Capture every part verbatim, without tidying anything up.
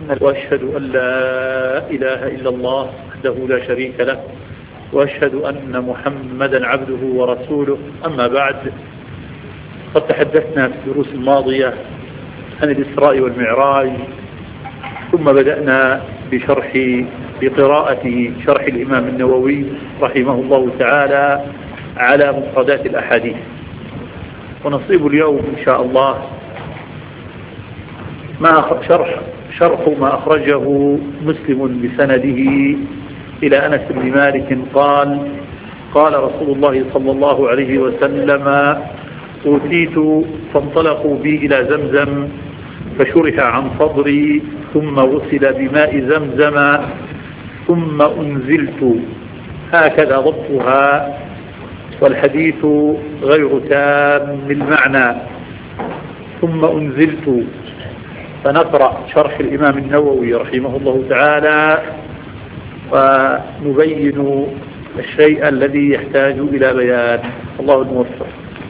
وأشهد أن لا إله إلا الله وحده لا شريك له وأشهد أن محمدا عبده ورسوله. أما بعد، قد تحدثنا في الدروس الماضية عن الإسراء والمعراج، ثم بدأنا بشرح بقراءة شرح الإمام النووي رحمه الله تعالى على مفردات الأحاديث. ونصيب اليوم إن شاء الله ما شرح شرح ما أخرجه مسلم بسنده إلى أنس بن مالك قال: قال رسول الله صلى الله عليه وسلم: أوتيت فانطلقوا بي إلى زمزم فشرح عن صدري ثم غسل بماء زمزم ثم أنزلت. هكذا ضبطها، والحديث غير تام المعنى. ثم أنزلت. فنقرأ شرح الإمام النووي رحمه الله تعالى ونبين الشيء الذي يحتاج إلى بيان. الله الموفق.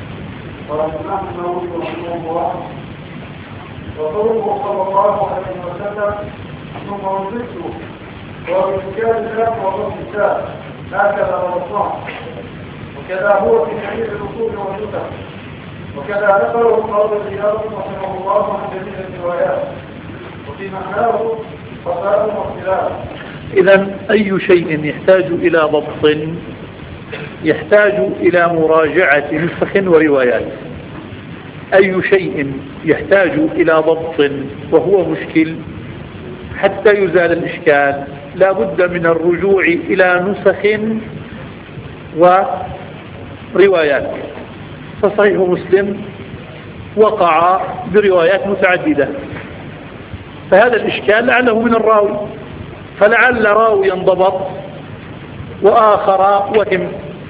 وقوله صلى الله عليه وسلم: ثم أنزلت وبالكاد الأب والنساء، هكذا الرسول. وكذا هو في حديث الأصول والنسخ، وكذا ذكره القاضي عياض رحمه الله عن جميع الروايات، وفي معناه فصال واختلاف. إذن أي شيء يحتاج إلى ضبط يحتاج إلى مراجعة نسخ وروايات. أي شيء يحتاج إلى ضبط وهو مشكل حتى يزال الإشكال لا بد من الرجوع إلى نسخ وروايات. فصحيح مسلم وقع بروايات متعددة، فهذا الإشكال لعله من الراوي، فلعل راويا ضبط وآخر وهم.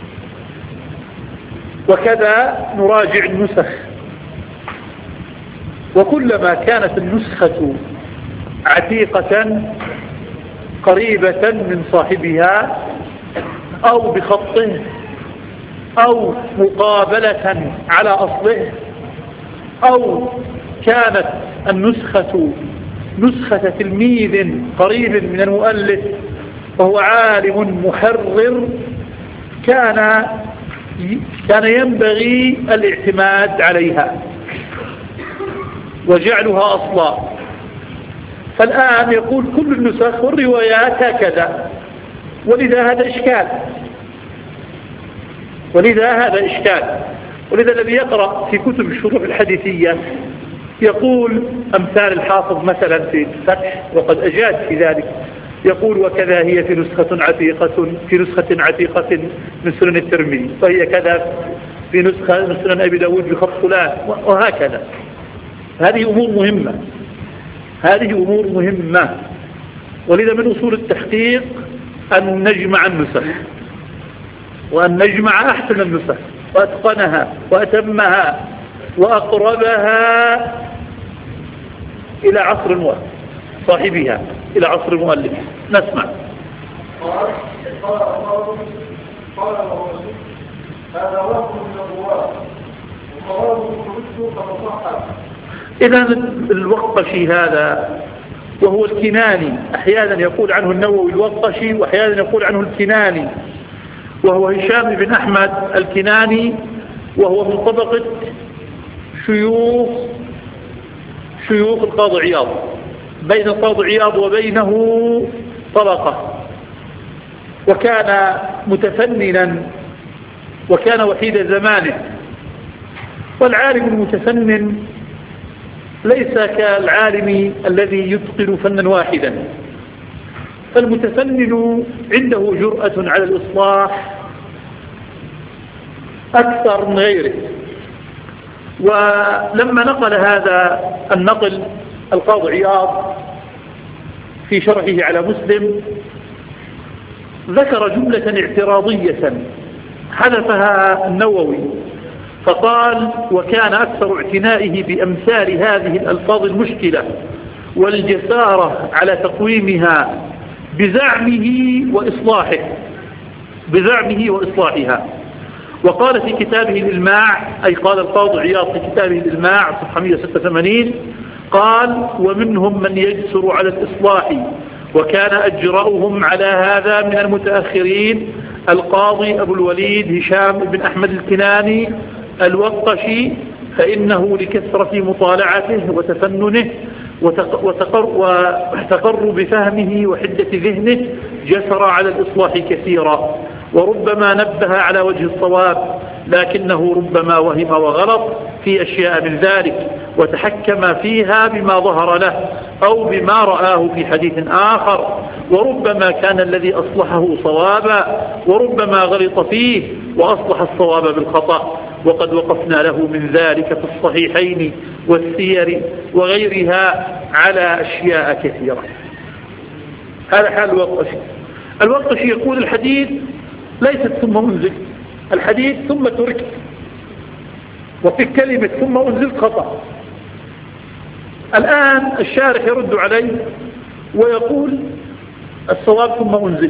وكذا نراجع النسخ، وكلما كانت النسخة عتيقة قريبة من صاحبها أو بخطه أو مقابلة على أصله، أو كانت النسخة نسخة تلميذ قريب من المؤلف وهو عالم محرر، كان كان ينبغي الاعتماد عليها وجعلها أصلا. فالآن يقول كل النسخ والروايات هكذا، ولذا هذا إشكال ولذا هذا إشكال ولذا الذي يقرأ في كتب الشروح الحديثية يقول أمثال الحافظ مثلا في الفتح، وقد أجاد في ذلك، يقول: وكذا هي في نسخة عتيقة في نسخة عتيقة من سنن الترمذي، فهي كذا في نسخة من سنن أبي داود بخط فلان، وهكذا. هذه أمور مهمة هذه أمور مهمة ولذا من أصول التحقيق أن نجمع النسخ، وأن نجمع أحسن النسخ وأتقنها وأتمها وأقربها إلى عصر صاحبها، إلى عصر المؤلف. نسمع. قال قال الله قال الرسول: هذا وهم من الرواة وقراره كله فتصحح. إذا الوقشي هذا وهو الكناني، أحيانا يقول عنه النووي الوقشي وأحيانا يقول عنه الكناني، وهو هشام بن أحمد الكناني، وهو من طبقة شيوخ شيوخ القاضي عياض. بين القاضي عياض وبينه طبقة، وكان متفننا وكان وحيد زمانه. والعالم المتفنن ليس كالعالم الذي يتقن فنا واحدا، فالمتفنن عنده جرأة على الإصلاح أكثر من غيره. ولما نقل هذا النقل القاضي عياض في شرحه على مسلم ذكر جملة اعتراضية حذفها النووي، فقال: وكان أكثر اعتنائه بأمثال هذه الألفاظ المشكلة والجسارة على تقويمها بزعمه وإصلاحه بزعمه وإصلاحها. وقال في كتابه الإلماع، أي قال القاضي عياض في كتابه الإلماع صفحة مئة وستة وثمانين، قال ومنهم من يجسر على الإصلاح وكان أجرأهم على هذا من المتأخرين القاضي أبو الوليد هشام بن أحمد الكناني الوقشي، فإنه لكثرة مطالعته وتفننه وتقر وتقرب فهمه وحدة ذهنه جسر على الإصلاح كثيرا، وربما نبه على وجه الصواب، لكنه ربما وهم وغلط في أشياء من ذلك وتحكم فيها بما ظهر له أو بما رآه في حديث آخر، وربما كان الذي أصلحه صوابا وربما غلط فيه وأصلح الصواب بالخطأ، وقد وقفنا له من ذلك في الصحيحين والسير وغيرها على أشياء كثيرة. هذا حال الوقشي. الوقشي يقول الحديث ليست ثم أنزل، الحديث ثم ترك، وفي كلمة ثم أنزل خطأ. الآن الشارح يرد عليه ويقول الصواب ثم أنزل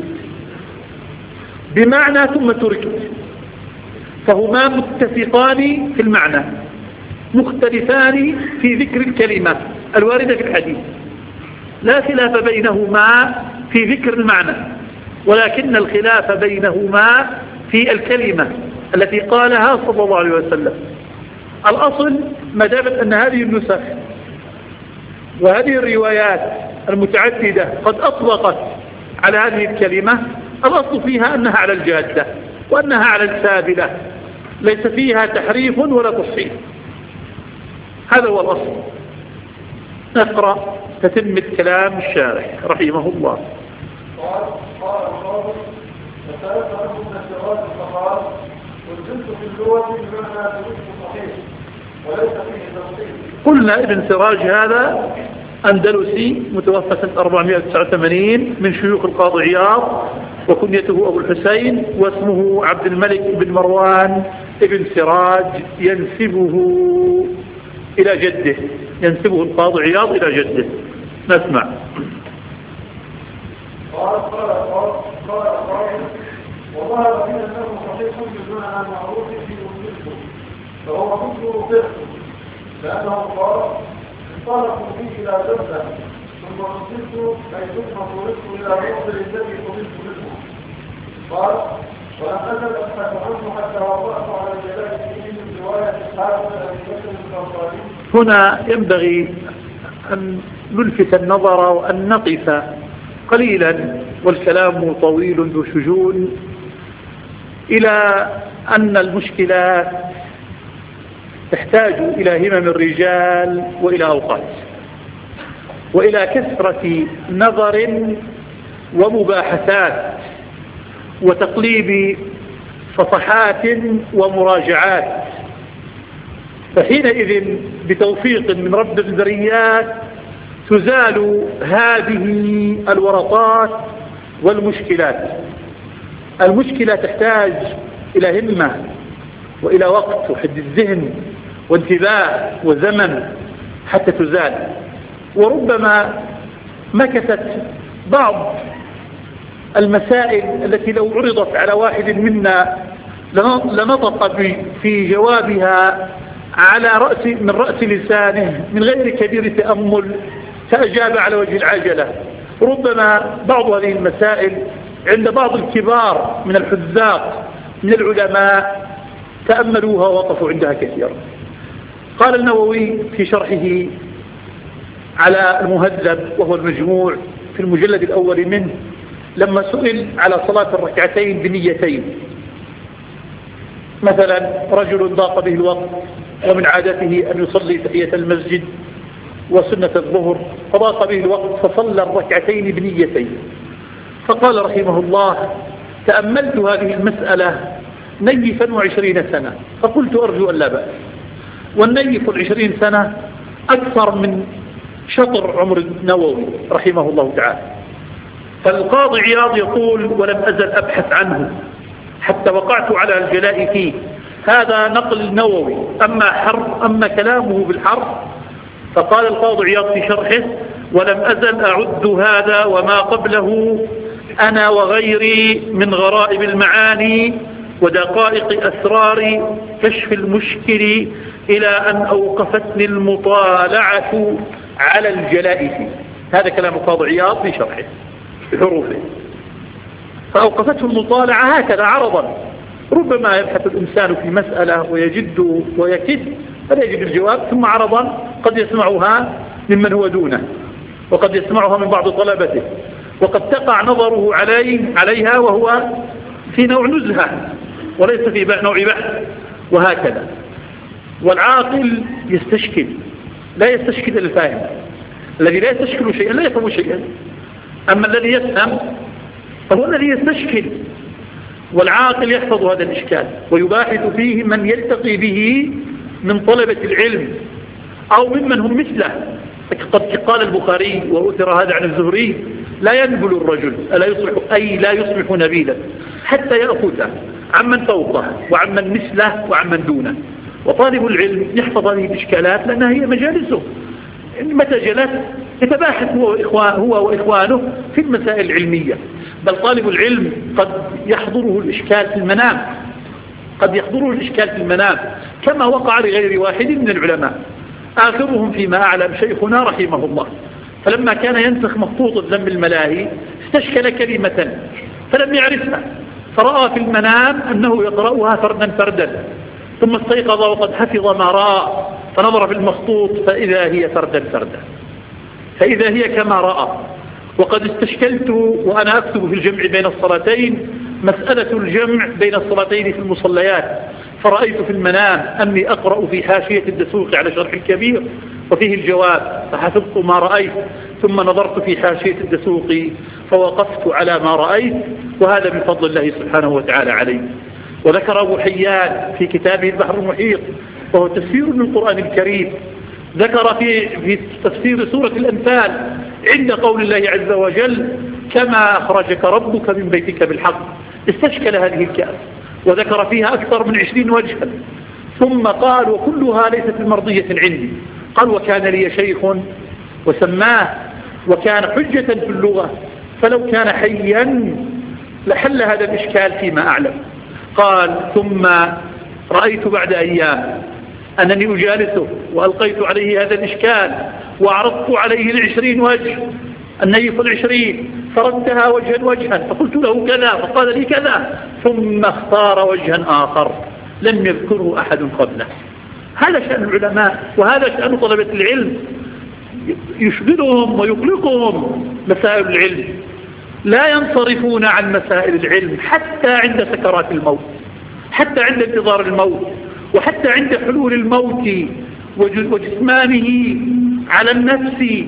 بمعنى ثم ترك، فهما متفقان في المعنى مختلفان في ذكر الكلمة الواردة في الحديث، لا خلاف بينهما في ذكر المعنى، ولكن الخلاف بينهما في الكلمة التي قالها صلى الله عليه وسلم. الأصل ما دامت أن هذه النسخ وهذه الروايات المتعددة قد أطلقت على هذه الكلمة، الأصل فيها أنها على الجادة وأنها على السابلة، ليس فيها تحريف ولا تصحيح. هذا هو الأصل. نقرأ تتمة كلام الشارح رحمه الله. قال قال القاضي فسألت عنه من الجواز فقال والجنس في اللغة بمعنى تريد صحيح وليس فيه تنصيب. قلنا ابن سراج هذا أندلسي متوفى سنة أربعمائة وتسعة وثمانين من شيوخ القاضي عياض، وكنيته أبو الحسين، واسمه عبد الملك بن مروان ابن سراج، ينسبه إلى جده، ينسبه القاضي عياض إلى جده. نسمع. قال قال قال قال قال وظهر فينا أنه صحيح بمعنى معروف في وجوده، فهو كله فقه، لأنه قال انطلقوا فيه إلى جدة ثم نصبت أي ثم طرقت إلى الرجل الذي طرقت منه. قال ولم أزل أبحث عنه حتى وقعت على الجلال فيه من رواية الحافظ أبي بكر الأنصاري. هنا ينبغي أن نلفت النظر وأن نقف قليلا، والكلام طويل ذو شجون، إلى أن المشكلات تحتاج إلى همم الرجال وإلى أوقات وإلى كثرة نظر ومباحثات وتقليب صفحات ومراجعات، فحينئذ بتوفيق من رب البريات تزال هذه الورطات والمشكلات. المشكلة تحتاج إلى همة وإلى وقت وحد الذهن وانتباه وزمن حتى تزال، وربما مكثت بعض المسائل التي لو عرضت على واحد منا لنطق في جوابها على رأس من رأس لسانه من غير كبير تأمل، فأجاب على وجه العجلة. ربما بعض هذه المسائل عند بعض الكبار من الحذاق من العلماء تأملوها ووقفوا عندها كثيرا. قال النووي في شرحه على المهذب وهو المجموع في المجلد الأول منه، لما سئل على صلاة الركعتين بنيتين، مثلا رجل ضاق به الوقت ومن عادته أن يصلي تحية المسجد وسنة الظهر، فضاق به الوقت فصلى الركعتين بنيتين، فقال رحمه الله تأملت هذه المسألة نيفا وعشرين سنة، فقلت أرجو أن لا بأس، والنيف العشرين سنة أكثر من شطر عمر النووي رحمه الله تعالى. فالقاضي عياض يقول ولم أزل أبحث عنه حتى وقعت على الجلاء فيه. هذا نقل النووي، أما حرف أما كلامه بالحرف فقال القاضي عياض في شرحه ولم أزل أعد هذا وما قبله أنا وغيري من غرائب المعاني ودقائق أسرار كشف المشكل، إلى أن أوقفتني المطالعة على الجلاء فيه. هذا كلام قاضي عياض في شرحه بحروفه. فأوقفته المطالعة هكذا عرضا، ربما يبحث الإنسان في مسألة ويجد ويكد فلا يجد الجواب، ثم عرضا قد يسمعها ممن هو دونه، وقد يسمعها من بعض طلبته، وقد تقع نظره عليه عليها وهو في نوع نزهة وليس في نوع بحث، وهكذا. والعاقل يستشكل، لا يستشكل الفاهم. الذي لا يستشكل شيئا لا يفهم شيئا، أما الذي يفهم فهو الذي يستشكل. والعاقل يحفظ هذا الإشكال ويباحث فيه من يلتقي به من طلبة العلم أو ممن هم مثله. قد قال البخاري وأثر هذا عن الزهري: لا ينبل الرجل ألا يصبح أي لا يصبح نبيلا حتى يأخذ عمن فوقه وعمن مثله وعمن دونه. وطالب العلم يحفظ هذه الإشكالات لأنها هي مجالسه، متى جلس يتباحث هو, هو وإخوانه في المسائل العلمية. بل طالب العلم قد يحضره الإشكال في المنام، قد يحضره الإشكال في المنام كما وقع لغير واحد من العلماء. آخرهم فيما أعلم شيخنا رحمه الله، فلما كان ينسخ مخطوط ذم الملاهي استشكل كلمة فلم يعرفها، فرأى في المنام أنه يقرأها فردا فردا، ثم استيقظ وقد حفظ ما رأى، فنظر في المخطوط فإذا هي فردا فردا، فإذا هي كما رأى. وقد استشكلت وأنا أكتب في الجمع بين الصلاتين مسألة الجمع بين الصلاتين في المصليات، فرأيت في المنام أني أقرأ في حاشية الدسوقي على شرح الكبير وفيه الجواب، فحفظت ما رأيت، ثم نظرت في حاشية الدسوقي فوقفت على ما رأيت، وهذا من فضل الله سبحانه وتعالى علي. وذكر أبو حيان في كتابه البحر المحيط وهو تفسير للقرآن الكريم، ذكر في, في تفسير سورة الأنفال عند قول الله عز وجل: كما أخرجك ربك من بيتك بالحق، استشكل هذه الكأس وذكر فيها أكثر من عشرين وجها، ثم قال: وكلها ليست مرضية عندي. قال: وكان لي شيخ وسماه وكان حجة في اللغة، فلو كان حيا لحل هذا الإشكال فيما أعلم. قال: ثم رأيت بعد أيام أنني أجالسه وألقيت عليه هذا الإشكال وعرضت عليه العشرين وجه، النيف العشرين، فردها وجها وجها، فقلت له كذا فقال لي كذا، ثم اختار وجها آخر لم يذكره أحد قبله. هذا شأن العلماء وهذا شأن طلبة العلم، يشغلهم ويقلقهم مسائل العلم، لا ينصرفون عن مسائل العلم حتى عند سكرات الموت، حتى عند انتظار الموت، وحتى عند حلول الموت وجسمانه على النفس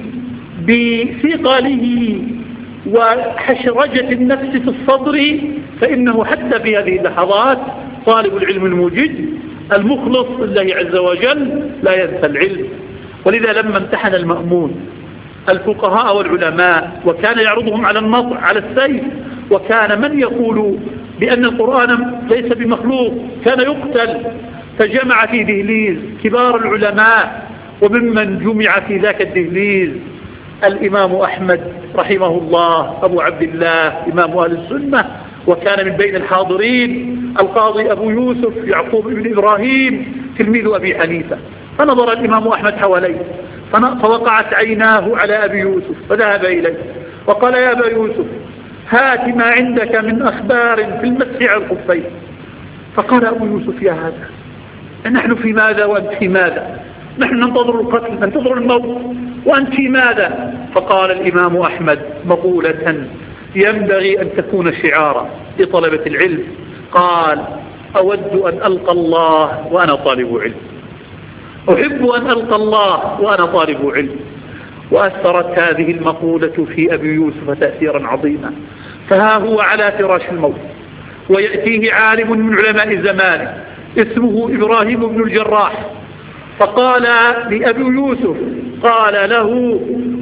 بثقله وحشرجة النفس في الصدر، فإنه حتى في هذه اللحظات طالب العلم المجد المخلص لله عز وجل لا ينسى العلم. ولذا لما امتحن المأمون الفقهاء والعلماء وكان يعرضهم على النطع على السيف، وكان من يقول بأن القرآن ليس بمخلوق كان يقتل، فجمع في دهليز كبار العلماء، وممن جمع في ذاك الدهليز الإمام أحمد رحمه الله أبو عبد الله إمام أهل السنة، وكان من بين الحاضرين القاضي أبو يوسف يعقوب بن إبراهيم تلميذ أبي حنيفة. فنظر الإمام أحمد حواليه فوقعت عيناه على أبي يوسف فذهب إليه وقال: يا أبا يوسف هات ما عندك من أخبار في المسح على الخفين. فقال أبو يوسف: يا هذا نحن في ماذا وأنت في ماذا؟ نحن ننتظر القتل ننتظر الموت وأنت في ماذا؟ فقال الإمام أحمد مقولة ينبغي أن تكون شعارا لطلبة العلم، قال: أود أن ألقى الله وأنا طالب علم، أحب أن ألقى الله وأنا طالب علم. وأثرت هذه المقولة في أبي يوسف تأثيرا عظيما، فها هو على فراش الموت ويأتيه عالم من علماء زمانه اسمه إبراهيم بن الجراح، فقال لأبي يوسف، قال له،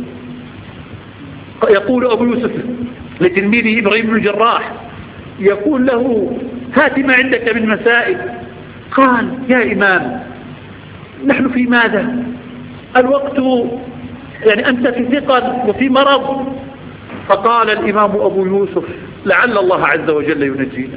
يقول أبو يوسف لتلميذه إبراهيم بن الجراح، يقول له: هات ما عندك من مسائل. قال: يا إمام نحن في ماذا؟ الوقت يعني أنت في ثقل وفي مرض. فقال الإمام أبو يوسف: لعل الله عز وجل ينجينا.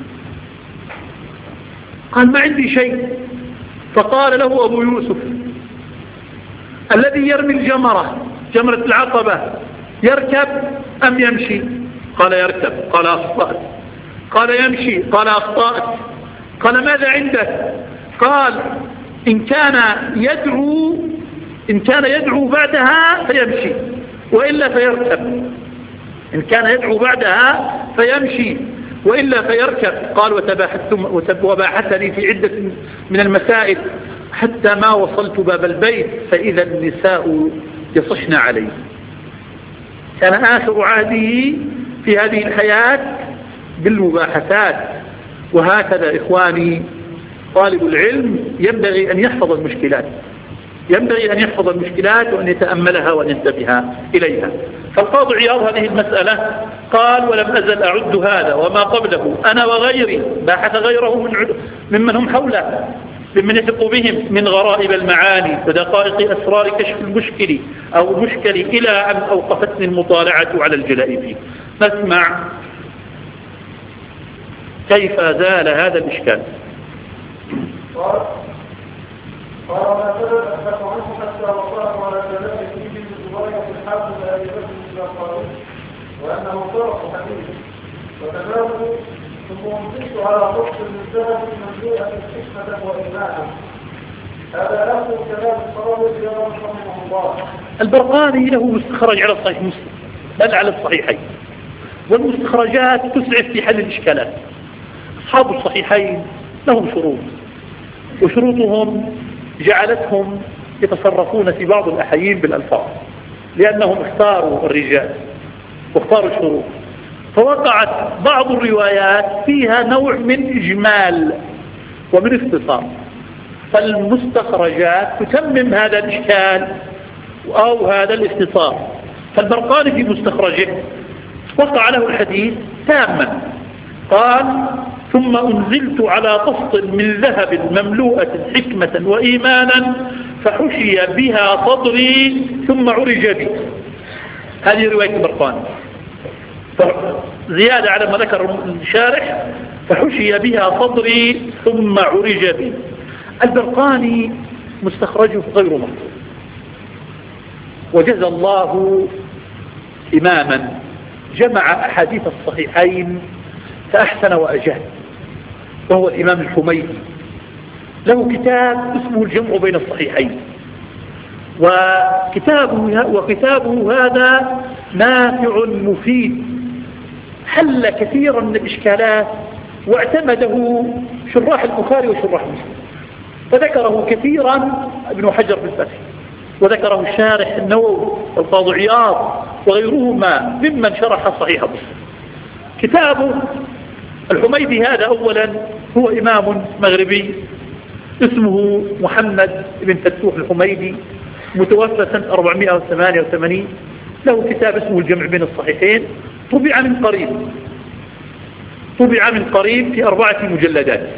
قال: ما عندي شيء. فقال له أبو يوسف: الذي يرمي الجمرة جمرة العقبة يركب أم يمشي؟ قال يركب. قال أخطأت. قال يمشي. قال أخطأت. قال ماذا عندك؟ قال إن كان يدعو إن كان يدعو بعدها فيمشي وإلا فيركب. إن كان يدعو بعدها فيمشي وإلا فيركب. قال وباحثني في عدة من المسائل حتى ما وصلت باب البيت فإذا النساء يصحن عليه. كان آخر عهده في هذه الحياة بالمباحثات. وهكذا إخواني طالب العلم ينبغي أن يحفظ المشكلات ينبغي أن يحفظ المشكلات وأن يتأملها وأن ينتبه إليها. فالقاضي عياض هذه المسألة قال ولم أزل أعد هذا وما قبله أنا وغيري، باحث غيره من ممن هم حوله ممن يثق بهم من غرائب المعاني ودقائق أسرار كشف المشكل أو المشكل إلى أن أوقفتني المطالعة على الجلاء فيه. نسمع كيف زال هذا الإشكال. قال قال ما زال أبحث عنه حتى وصلت على جلاء فيه من رواية الحافظ أبي بكر الأنصاري وأنه طرق حديث وتناوله ثم انزلت على قصة الذهب مملوءة حكمة وإيمانا. هذا آخر كلام الصراوي رياض رحمه الله. البرقاني له مستخرج على صحيح مسلم بل على الصحيحين، والمستخرجات تسعف في حل الإشكالات. أصحاب الصحيحين لهم شروط، وشروطهم جعلتهم يتصرفون في بعض الأحيين بالألفاظ لأنهم اختاروا الرجال واختاروا الشروط، فوقعت بعض الروايات فيها نوع من إجمال ومن اختصار، فالمستخرجات تتمم هذا الإشكال أو هذا الاختصار. فالبرقاني في مستخرجه وقع له الحديث تاما، قال ثم أنزلت على قسط من ذهب مملوءة حكمة وإيمانا فحشي بها صدري ثم عرج بي. هذه رواية البرقاني، زيادة على ما ذكر الشارح فحشي بها صدري ثم عرج بي. البرقاني مستخرجه غير مقصود، وجزى الله إماما جمع أحاديث الصحيحين فأحسن وأجاد، وهو الإمام الحميدي، له كتاب اسمه الجمع بين الصحيحين، وكتابه, وكتابه هذا نافع مفيد، حل كثيرا من الإشكالات واعتمده شراح البخاري وشراح مسلم، فذكره كثيرا ابن حجر في الفتح، وذكره الشارح النووي والقاضي عياض وغيرهما ممن شرح صحيح مسلم. كتابه الحميدي هذا أولا هو إمام مغربي اسمه محمد بن فتوح الحميدي، متوفى سنة أربعمائة وثمانية وثمانين، له كتاب اسمه الجمع بين الصحيحين، طبع من قريب طبع من قريب في أربعة مجلدات،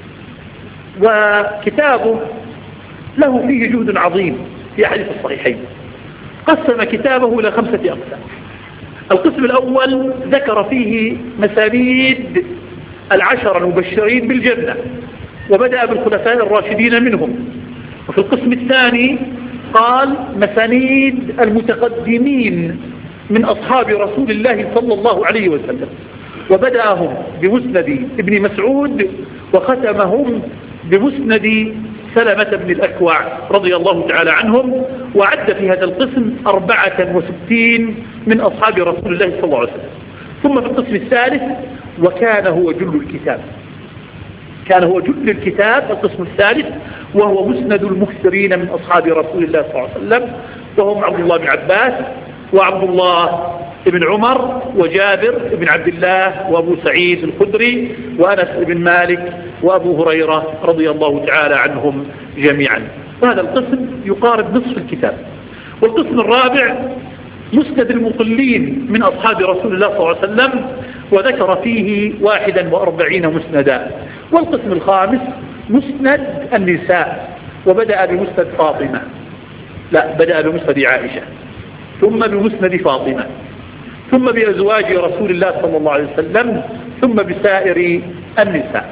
وكتابه له فيه جهد عظيم في أحاديث الصحيحين. قسم كتابه إلى خمسة أقسام. القسم الأول ذكر فيه مسانيد العشر المبشرين بالجنة وبدأ بالخلفاء الراشدين منهم. وفي القسم الثاني قال مسانيد المتقدمين من أصحاب رسول الله صلى الله عليه وسلم، وبدأهم بمسند ابن مسعود وختمهم بمسند سلمة بن الأكوع رضي الله تعالى عنهم، وعد في هذا القسم أربعة وستين من أصحاب رسول الله صلى الله عليه وسلم. ثم في القسم الثالث وكان هو جل الكتاب كان هو جل الكتاب القسم الثالث، وهو مسند المكثرين من أصحاب رسول الله صلى الله عليه وسلم، وهم عبد الله بن عباس وعبد الله بن عمر وجابر بن عبد الله وأبو سعيد الخدري وأنس بن مالك وأبو هريرة رضي الله تعالى عنهم جميعا. وهذا القسم يقارب نصف الكتاب. والقسم الرابع مسند المقلين من أصحاب رسول الله صلى الله عليه وسلم، وذكر فيه واحدا وأربعين مسندا. والقسم الخامس مسند النساء، وبدأ بمسند فاطمة لا بدأ بمسند عائشة، ثم بمسند فاطمة، ثم بأزواج رسول الله صلى الله عليه وسلم، ثم بسائر النساء.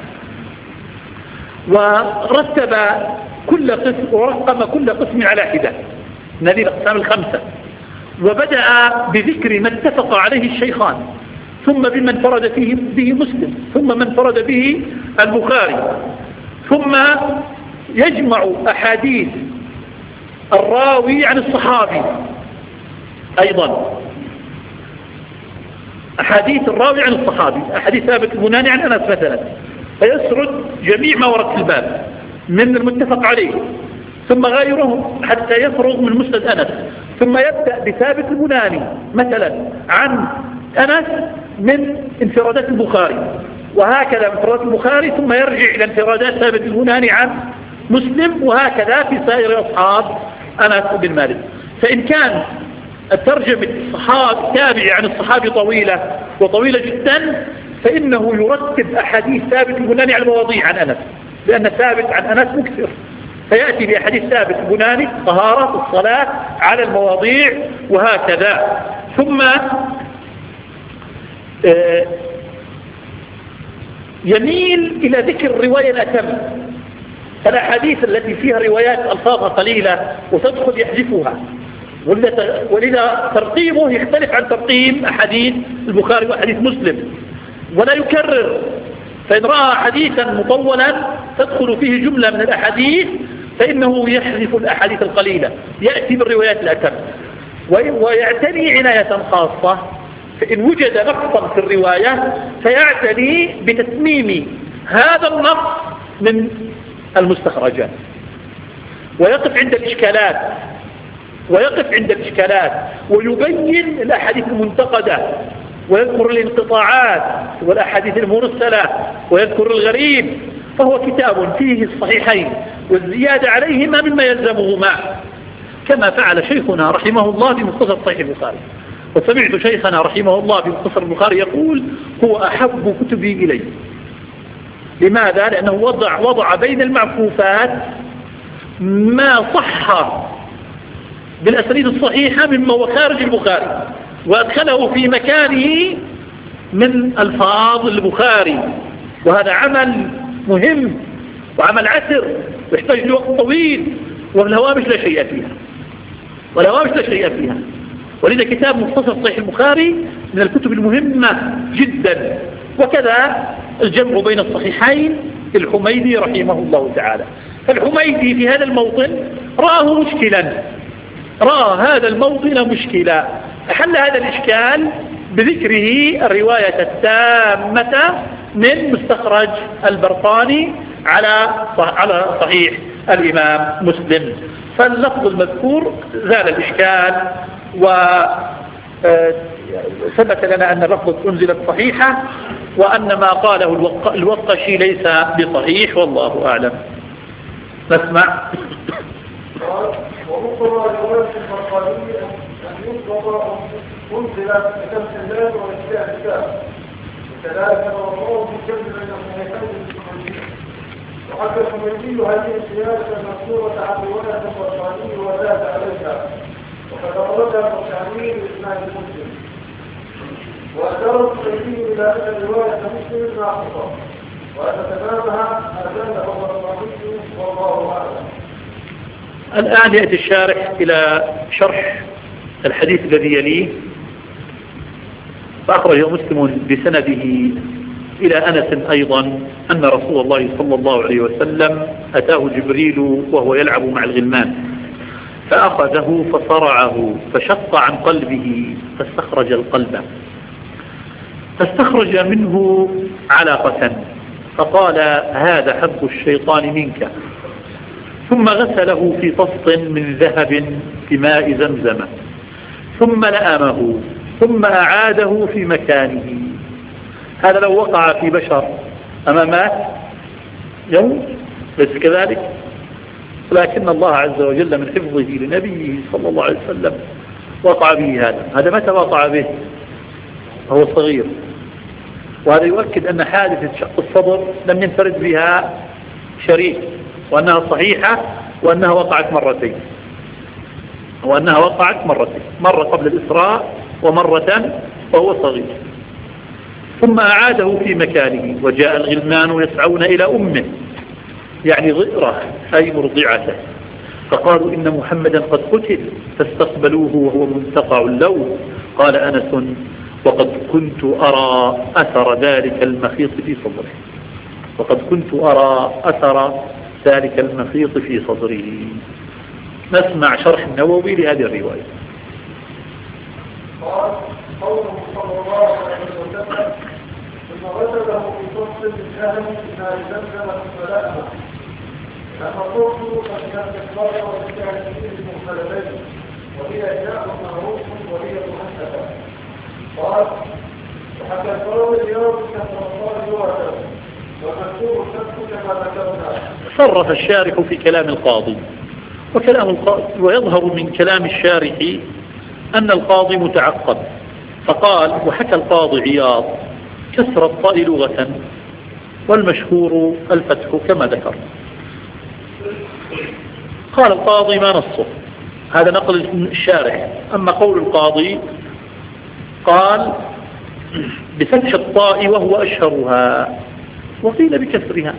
ورتب كل قسم ورقم كل قسم على حدة من هذه الأقسام الخمسة، وبدأ بذكر ما اتفق عليه الشيخان، ثم بمن انفرد فيه به مسلم، ثم من انفرد به البخاري، ثم يجمع أحاديث الراوي عن الصحابي أيضا، أحاديث الراوي عن الصحابي، أحاديث ثابت البناني عن أنس مثلا، فيسرد جميع ما ورد في الباب من المتفق عليه ثم غيرهم حتى يفرغ من مسند أنس، ثم يبدأ بثابت البناني مثلا عن أنس من انفرادات البخاري، وهكذا انفرادات البخاري، ثم يرجع إلى انفرادات ثابت البناني عن مسلم، وهكذا في سائر أصحاب أنس بن مالك. فإن كان الترجمة الصحابي التابعي عن الصحابي طويلة وطويلة جدا، فإنه يرتب أحاديث ثابت البناني على المواضيع عن أنس، لأن ثابت عن أنس مكثر، فيأتي بأحاديث ثابت البناني طهارة الصلاة على المواضيع وهكذا. ثم يميل إلى ذكر الرواية الأتم، فالأحاديث التي فيها روايات ألفاظها قليلة وتدخل يحذفها، ولذا ترقيمه يختلف عن ترقيم أحاديث البخاري وأحاديث مسلم، ولا يكرر. فإن رأى حديثا مطولا تدخل فيه جملة من الأحاديث فإنه يحذف الأحاديث القليلة، يأتي بالروايات الأتم، ويعتني عناية خاصة. فإن وجد نقصا في الرواية فيعتني بتتميم هذا النقص من المستخرجات، ويقف عند الإشكالات ويقف عند الإشكالات ويبين الأحاديث المنتقدة، ويذكر الانقطاعات والأحاديث المرسلة، ويذكر الغريب. فهو كتاب فيه الصحيحين والزيادة عليهما مما يلزمهما، كما فعل شيخنا رحمه الله بمختصر صحيح البخاري. وسمعت شيخنا رحمه الله بمختصر البخاري يقول: هو أحب كتبي إلي. لماذا؟ لأنه وضع, وضع بين المعفوفات ما صح بالأسانيد الصحيحة مما هو خارج البخاري، وأدخله في مكانه من ألفاظ البخاري. وهذا عمل مهم وعمل عسر ويحتاج لوقت طويل، والهوامش لا شيء فيها والهوامش لا شيء فيها ولذا كتاب مختصر صحيح البخاري من الكتب المهمة جدا. وكذا الجمع بين الصحيحين الحميدي رحمه الله تعالى. فالحميدي في هذا الموطن رآه مشكلا، رأى هذا الموطن مشكلا، أحل هذا الإشكال بذكره الرواية التامة من مستخرج البرقاني على على صحيح الإمام مسلم. فاللفظ المذكور زال الإشكال، وثبت لنا أن اللفظ أنزلت صحيحة، وأن ما قاله الوقشي ليس بصحيح، والله أعلم. نسمع. ومقتضى رواية البرقاني أن يطلب أنزلت بنفس الله وإشياء الكتاب، وكذلك رواه في جمع بين الصحيحين الحميدي. وحكى الحميدي هذه الزيادة المذكورة عن رواية البرقاني وزاد عليها، وقد أوردها التعليل بإسناد مسلم، وأشار الحميدي إلى أن رواية مسلم ناقصة، وأن تمامها أزاله البرقاني والله أعلم. الآن يأتي الشارح إلى شرح الحديث الذي يليه. فأخرجه مسلم بسنده إلى أنس أيضا أن رسول الله صلى الله عليه وسلم أتاه جبريل وهو يلعب مع الغلمان، فأخذه فصرعه فشق عن قلبه فاستخرج القلب، فاستخرج منه علقة، فقال: هذا حب الشيطان منك. ثم غسله في طست من ذهب في ماء زمزم، ثم لأمه، ثم أعاده في مكانه. هذا لو وقع في بشر أمامات يوم ليس كذلك، لكن الله عز وجل من حفظه لنبيه صلى الله عليه وسلم وقع به هذا. هذا متى وقع به؟ هو صغير. وهذا يؤكد أن حادثة شق الصدر لم ينفرد بها شريك، وأنها صحيحة، وأنها وقعت مرتين وأنها وقعت مرتين مرة قبل الإسراء ومرة وهو صغير. ثم أعاده في مكانه، وجاء الغلمان يسعون إلى أمه، يعني ضئرة أي مرضعته، فقالوا إن محمدا قد قتل فاستقبلوه وهو منتقع اللون. قال أنس وقد كنت أرى أثر ذلك المخيط في صدره وقد كنت أرى أثر ذلك المخيط في صدره. نسمع شرح النووي لهذه الرواية. قال قوله صلى الله عليه وسلم ثم غسله في فصل الكهن ما زمزم فلأمه لما قلت فإن الاستقبال والكاهنين المختلفين وهي إناء معروف وهي مهندسة. قال وحتى القول اليوم كثر الله يوعد ومكتوب الفتح كما ذكرنا. صرف الشارح في كلام القاضي وكلام القاضي ويظهر من كلام الشارح أن القاضي متعقب فقال وحكى القاضي عياض كسر الطاء لغة والمشهور الفتح كما ذكر. قال القاضي ما نصه هذا نقل الشارح. أما قول القاضي قال بفتح الطاء وهو أشهرها وقيل بكسرها.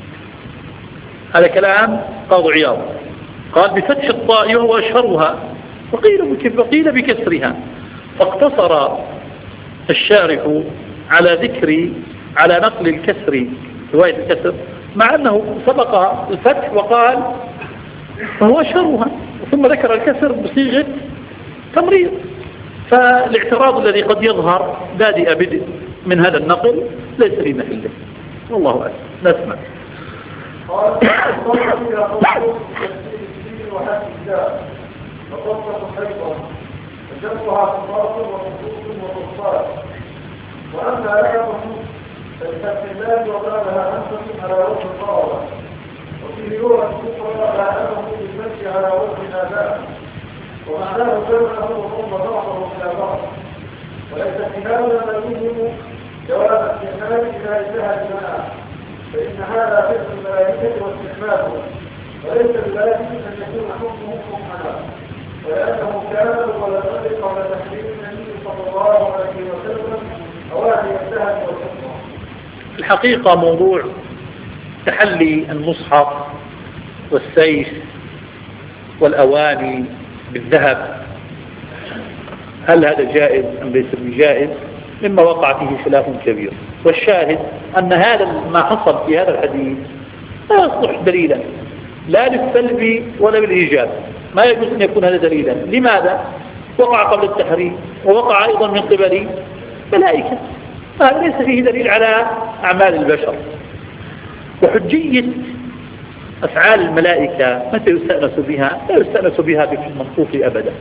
هذا كلام قاضي عياض قال بفتح الطاء وهو أشهرها وقيل بكسرها. فاقتصر الشارح على ذكر على نقل الكسر رواية الكسر مع أنه سبق الفتح وقال فهو أشهرها ثم ذكر الكسر بصيغة تمريض. فالاعتراض الذي قد يظهر بادئ بدء من هذا النقل ليس في محله والله أعلم. نسمع. قال قال إلى قوله تفسير وحد الله وقصة حيطة وجمعها صفات وخصوص وصفات وأما آياته فالتفسيرات وقالها أنفس على وجه الطاولة وفي لغة أخرى آياته بالمشي على وجه الآباء ومعناه جمعه وضم بعضه إلى بعض وليس في هذا ما يوهم جواز استعمال إلى انتهى الماء فإن هذا فعل الملائكة واستعماله وليس بذلك أن يكون حكمه حكمنا ولأنه كان ولا ذلك على تحريم النبي صلى الله عليه وسلم أواني الذهب والفضة. الحقيقة موضوع تحلي المصحف والسيف والأواني بالذهب هل هذا جائز أم ليس بجائز مما وقع فيه خلاف كبير. والشاهد أن هذا ما حصل في هذا الحديث لا يصلح دليلا لا للسلب ولا بالإيجاب. ما يجوز أن يكون هذا دليلا. لماذا؟ وقع قبل التحريم ووقع أيضا من قبل ملائكة هذا ليس فيه دليل على أعمال البشر. وحجية أفعال الملائكة متى يستأنس بها؟ لا يستأنس بها في المنطوق أبدا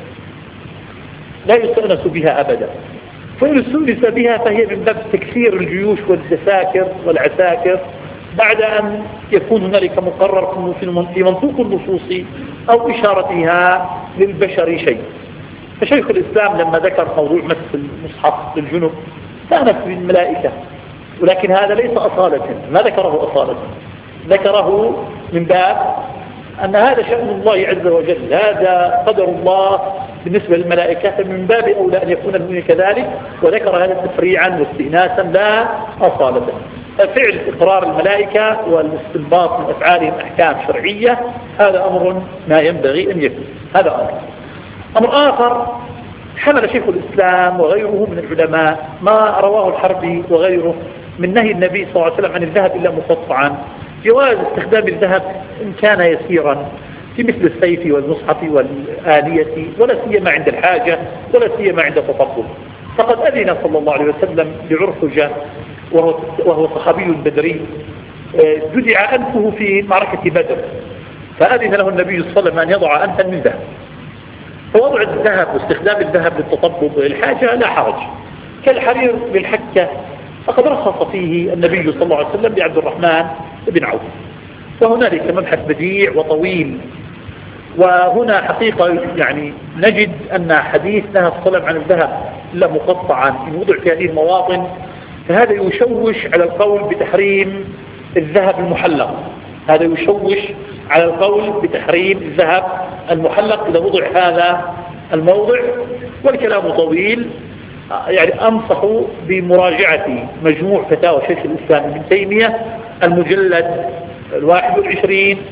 لا يستأنس بها أبدا. فإن استأنس بها فهي من باب تكثير الجيوش والدساكر والعساكر بعد أن يكون هنالك مقرر في منطوق النصوص أو إشارتها للبشر شيء. فشيخ الإسلام لما ذكر موضوع مس المصحف للجنوب استأنس بالملائكة ولكن هذا ليس أصالة ما ذكره أصالة ذكره من باب أن هذا شأن الله عز وجل هذا قدر الله بالنسبة للملائكة فمن باب أولى أن يكون المؤمن كذلك وذكر هذا تفريعا واستئناسا لا أصالة. فعل إقرار الملائكة والاستنباط من أفعالهم أحكام شرعية هذا أمر ما ينبغي أن يكون. هذا أمر. أمر آخر حمل شيخ الإسلام وغيره من العلماء ما رواه الحربي وغيره من نهي النبي صلى الله عليه وسلم عن الذهب إلا مقطعا جواز استخدام الذهب إن كان يسيرا في مثل السيف والمصحف والآلية ولا سيما عند الحاجة ولا سيما عند التطبب. فقد أذن صلى الله عليه وسلم لعرفجة وهو, وهو صحابي بدري جدع أنفه في معركة بدر فأذن له النبي صلى الله عليه وسلم أن يضع أنفا من ذهب. فوضع الذهب واستخدام الذهب للتطبب والحاجة لا حرج كالحرير للحكة فقد رخص فيه النبي صلى الله عليه وسلم لعبد الرحمن بن عوف. وهنالك مبحث بديع وطويل. وهنا حقيقة يعني نجد أن حديث نهى الصلاة عن الذهب إلا مقطعا إن وضع في هذه المواطن فهذا يشوش على القول بتحريم الذهب المحلق. هذا يشوش على القول بتحريم الذهب المحلق إذا وضع هذا الموضع. والكلام طويل يعني أنصح بمراجعة مجموع فتاوى شيخ الإسلام ابن تيمية المجلد الواحد والعشرين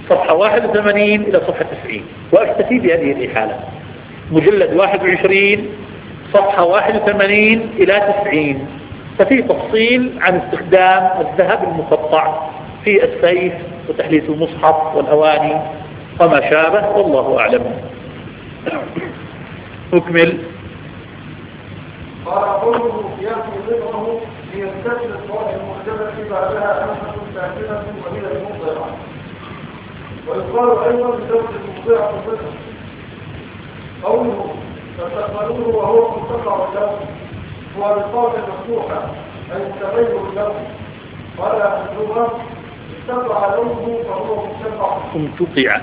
صفحة واحد وثمانين إلى صفحة تسعين، وأكتفي بهذه الإحالة. مجلد واحد وعشرين صفحة واحد وثمانين إلى تسعين، ففي تفصيل عن استخدام الذهب المقطع في السيف وتحلية المصحف والأواني وما شابه، والله أعلم. أكمل. قال قوله يأتي ضمه ليستثني الصلاة المعجبة بعدها أنفة ساكنة وهي الموضعة. ويقال أيضا بزوج الموضعة الضمه. قوله فتقبلوه وهو منتقع اللون هو بالقول المفتوحة أي تغير اللون. قال في اللغة انتقع لونه فهو منتقع. انتقع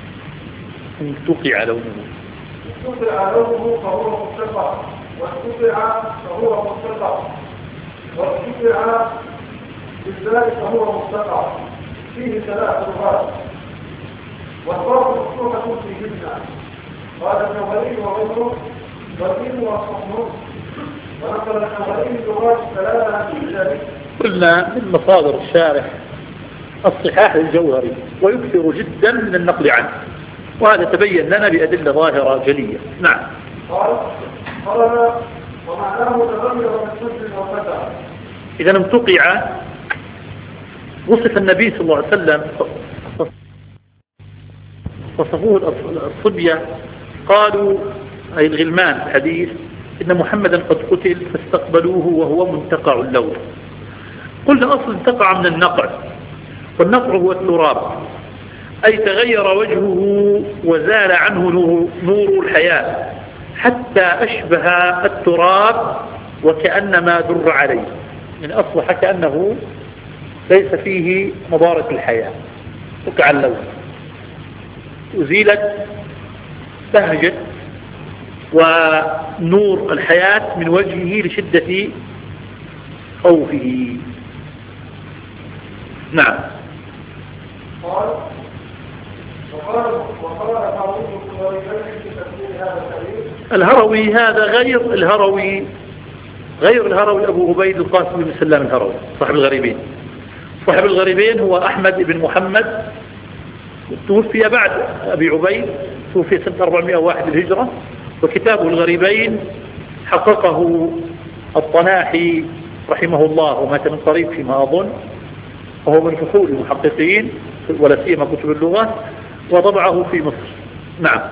انتقع لونه انتقع لونه فهو منتقع، وانتقع فهو منتقع، وانتقع بالذات فهو منتقع. فيه ثلاث لغات والضرب مفتوحة فيهن. قال النووي وغيره والدين والصحنون، ونقل النووي اللغات ثلاثة في ذلك. قلنا من مصادر الشارح الصحاح الجوهري، ويكثر جدا من النقل عنه، وهذا تبين لنا بأدلة ظاهرة جلية. نعم. قال قال ومعناه تغير من سجن وفتح. إذا امتقع وصف النبي صلى الله عليه وسلم، وصفوه الصبية، قالوا أي الغلمان الحديث إن محمدا قد قتل فاستقبلوه وهو منتقع اللون. قلنا أصل انتقع من النقع، والنقع هو التراب، أي تغير وجهه وزال عنه نور, نور الحياة حتى أشبه التراب وكأنما در عليه، يعني أصبح كأنه ليس فيه مضارة الحياة، انتقع اللون، أزيلت بهجة ونور الحياة من وجهه لشدة خوفه. نعم. قال وقال وقال هاروي في تفسير هذا الحديث. الهروي هذا غير الهروي غير الهروي أبو عبيد القاسم بن سلام الهروي صاحب الغريبين. صاحب الغريبين هو أحمد بن محمد، توفي بعد أبي عبيد، توفي سنة أربعمائة وواحد للهجرة، وكتابه الغريبين حققه الطناحي رحمه الله ومات من قريب فيما أظن، وهو من فصول المحققين ولا سيما كتب اللغة، وطبعه في مصر. نعم.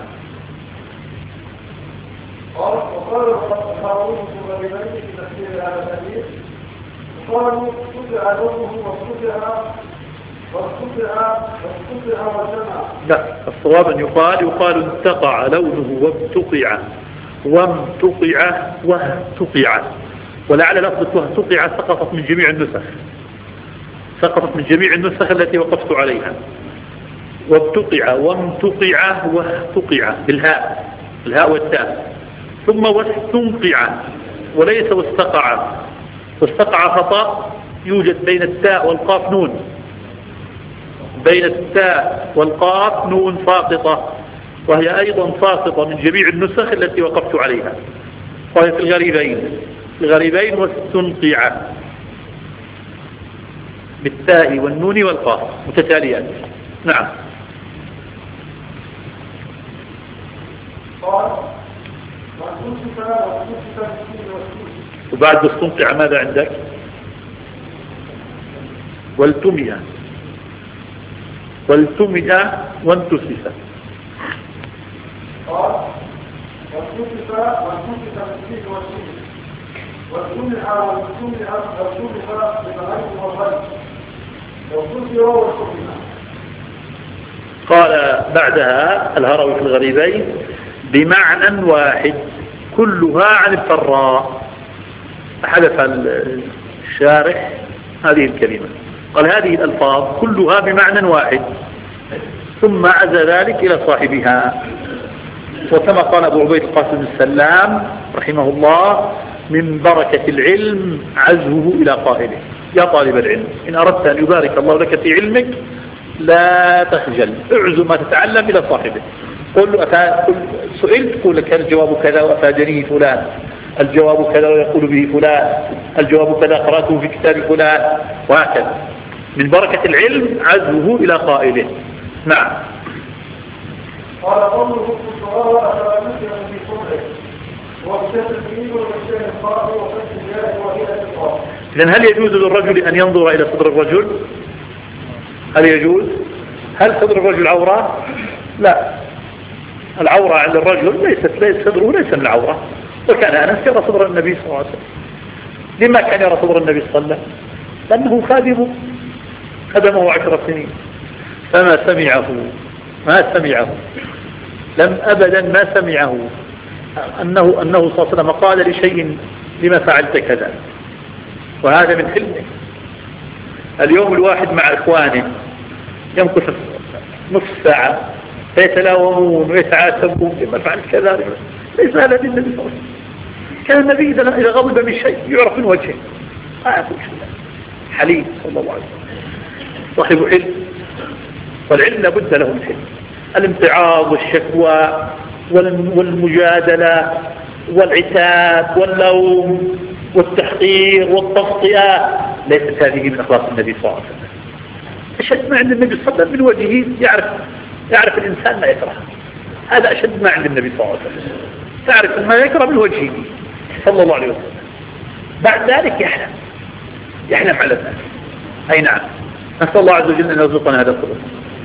قال وقال هارون بن غريبين في تفسير هذا الحديث قالوا استدعى لونه واستدعى واستدعى واستدعى وجمع. لا، الصواب أن يقال يقال انتقع لونه وابتقع وامتقع واهتقع، ولعل لفظة واهتقع سقطت من جميع النسخ، سقطت من جميع النسخ التي وقفت عليها. وابتقع وامتقع واهتقع بالهاء، الهاء والتاء، ثم واستنقع وليس واستقع. واستقع خطأ، يوجد بين التاء والقاف نون، بين التاء والقاف نون ساقطة، وهي أيضا ساقطة من جميع النسخ التي وقفت عليها، وهي في الغريبين الغريبين واستنقع بالتاء والنون والقاف متتاليات. نعم. وبعد استنقع ماذا عندك؟ والتمئ والتمئ وانتسف. قال والتمئ والتمئ بالسين والسين والتمئ والتمئ والتمئ بالغين والغين والتمئ والتمئ. قال بعدها الهروي في الغريبين بمعنى واحد كلها عن الفراء، حذف الشارح هذه الكلمة، قال هذه الألفاظ كلها بمعنى واحد، ثم عزى ذلك إلى صاحبها. وكما قال أبو عبيد القاسم بن سلام رحمه الله من بركة العلم عزوه إلى قائله. يا طالب العلم إن أردت أن يبارك الله لك في علمك لا تخجل، اعزو ما تتعلم إلى صاحبه. قل له أفا... سئلت قل لك الجواب كذا وأفادني فلان، الجواب كذا ويقول به فلان، الجواب كذا قرأته في كتاب فلان، وهكذا. من بركة العلم عزوه إلى قائله. نعم. قال قوله الصغار أفلا نسيا في صدره وبشد الدين وبشد القاضي وفتح الجاه وهي الإقرار. إذن هل يجوز للرجل أن ينظر إلى صدر الرجل؟ هل يجوز؟ هل صدر الرجل عورة؟ لا، العورة عند الرجل ليست ليس صدره ليس من العورة. وكان أنس يرى صدر النبي صلى الله عليه وسلم. لما كان يرى صدر النبي صلى الله عليه وسلم؟ لأنه خادمه خدمه عشر سنين فما سمعه ما سمعه لم أبدا ما سمعه أنه أنه صلى الله عليه وسلم قال لشيء لما فعلت كذا. وهذا من حلمه. اليوم الواحد مع إخوانه يمكث نصف ساعة فيتلاومون ويتعاتبون لما فعلت كذا. ليس هذا النبي صلى الله عليه وسلم. كان النبي إذا غضب من شيء يعرف من وجهه ما يقول شيء. حليم صلى الله عليه وسلم صاحب علم، والعلم لابد له من علم. الامتعاض والشكوى والمجادلة والعتاب واللوم والتحقير والتغطية ليست هذه من أخلاق النبي صلى الله عليه وسلم. أشد ما عند النبي صلى الله عليه وسلم من وجهه يعرف يعرف الإنسان ما يكره. هذا أشد ما عند النبي صلى الله عليه وسلم. تعرف ما يكره من وجهه صلى الله عليه وسلم. بعد ذلك يحلم يحلم على الناس. أي نعم. نسأل الله عز وجل أن يرزقنا هذا الخلق.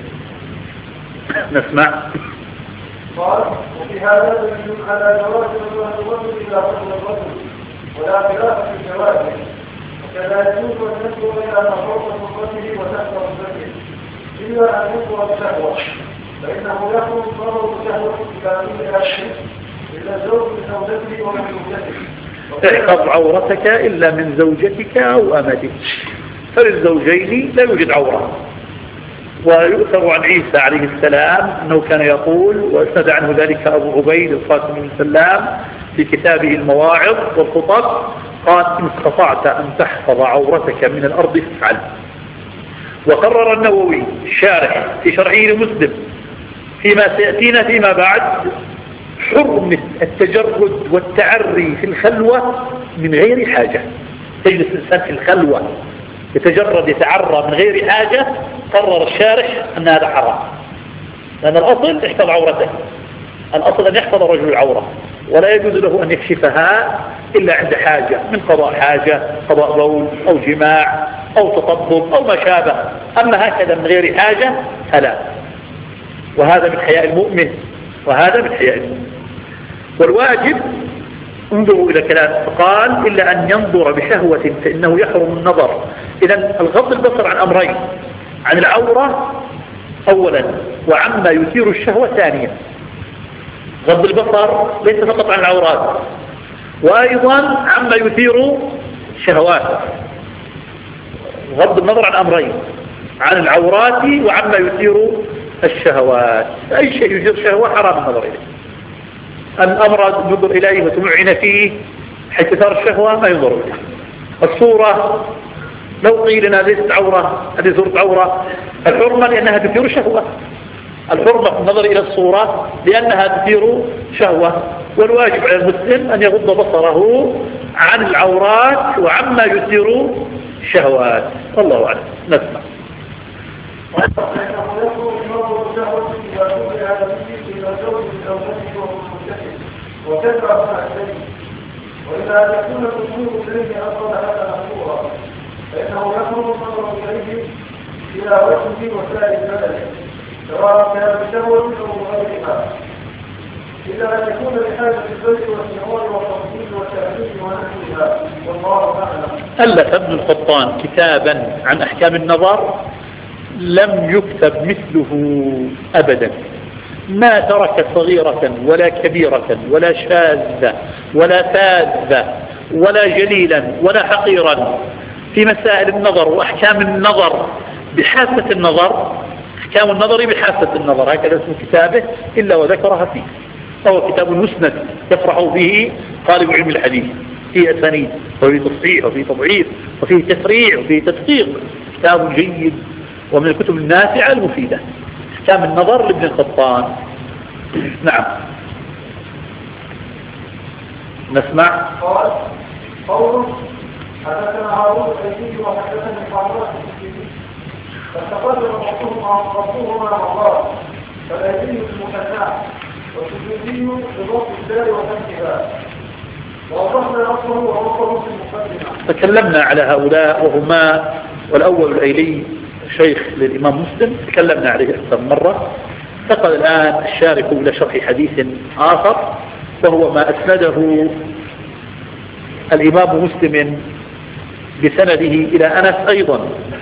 نسمع. قال وفي هذا يدل على جواز الرجل إلى فضل الرجل ولا خلاف في الجواز، وكذا يجوز أن ينظر إلى ما فوق سلطته وتحت رتبته إلا أن ينظر بشهوة، فإنه يخرج نظر بشهوة كاملة إلا الزوج من زوجته ومن زوجته. احفظ عورتك إلا من زوجتك أو أمتك. فللزوجين لا يوجد عورة. ويؤثر عن عيسى عليه السلام أنه كان يقول، وأسند عنه ذلك أبو عبيد القاسم بن سلام في كتابه المواعظ والخطب، قال إن استطعت أن تحفظ عورتك من الأرض فافعل. وقرر النووي الشارح في شرحه لمسلم فيما سيأتينا فيما بعد حرمة التجرد والتعري في الخلوة من غير حاجة. تجلس الإنسان في الخلوة يتجرد يتعرى من غير حاجة، قرر الشارح أن هذا حرام، لأن الأصل يحفظ عورته. الأصل أن يحفظ الرجل العورة، ولا يجوز له أن يكشفها إلا عند حاجة، من قضاء حاجة، قضاء بول أو جماع أو تطبب أو ما شابه. أما هكذا من غير حاجة فلا. وهذا من حياء المؤمن، وهذا من حياء المؤمن. والواجب انظروا إلى كلام فقال إلا أن ينظر بشهوة فإنه يحرم النظر. إذن الغض البصر عن أمرين، عن العورة أولا وعما يثير الشهوة ثانيا. غض البصر ليس فقط عن العورات، وأيضا عما يثير الشهوات. غض النظر عن أمرين، عن العورات وعما يثير الشهوات. أي شيء يثير الشهوة حرام النظر إليه. الأمر ينظر إليه وتمعن فيه حيث تثار الشهوة ما ينظر إليه. الصورة لو قيل أنها ليست عورة، هذه صورة عورة، الحرمة لأنها تثير الشهوة. الحرمة في النظر إلى الصورة لأنها تثير شهوة. والواجب على المسلم أن يغض بصره عن العورات وعما يثير الشهوات. والله أعلم. نسمع. وكثرة الشيء، وإذا تكون الأمور إليه أفضل هذا مشهورا فإنه يخرج النظر إليه إلى وجهه وسائر بدنه سواء كان بشهوة أو غيرها، إلا أن يكون لحاجة البيت والسنوات والتفصيل والتأكيد ونحوها. والله أعلم. ألف ابن القطان كتابا عن أحكام النظر لم يكتب مثله أبدا. ما ترك صغيرة ولا كبيرة ولا شاذة ولا فاذة ولا جليلا ولا حقيرا في مسائل النظر وأحكام النظر بحاسة النظر، أحكام النظر بحاسة النظر، هكذا اسم كتابه، إلا وذكرها فيه. فهو كتاب مسند يفرح به طالب علم الحديث، فيه أسانيد وفيه تصحيح وفيه تضعيف وفيه تفريع وفيه تدقيق. كتاب جيد ومن الكتب النافعة المفيدة، أحكام النظر لابن القطان. نعم. نسمع. قال قوله حدثنا هارون الأيلي وحدثني حرمات فتقدم ربهما مع الله، فالأيدي بالمكنات والسجودي بضبط الدار وتنكها. ووضحنا أصله وربه في المقدمة. تكلمنا على هؤلاء وهما، والأول الأيلي شيخ للإمام مسلم تكلمنا عليه أكثر مرة. انتقل الآن الشارح إلى شرح حديث آخر وهو ما أسنده الإمام مسلم بسنده إلى أنس أيضا،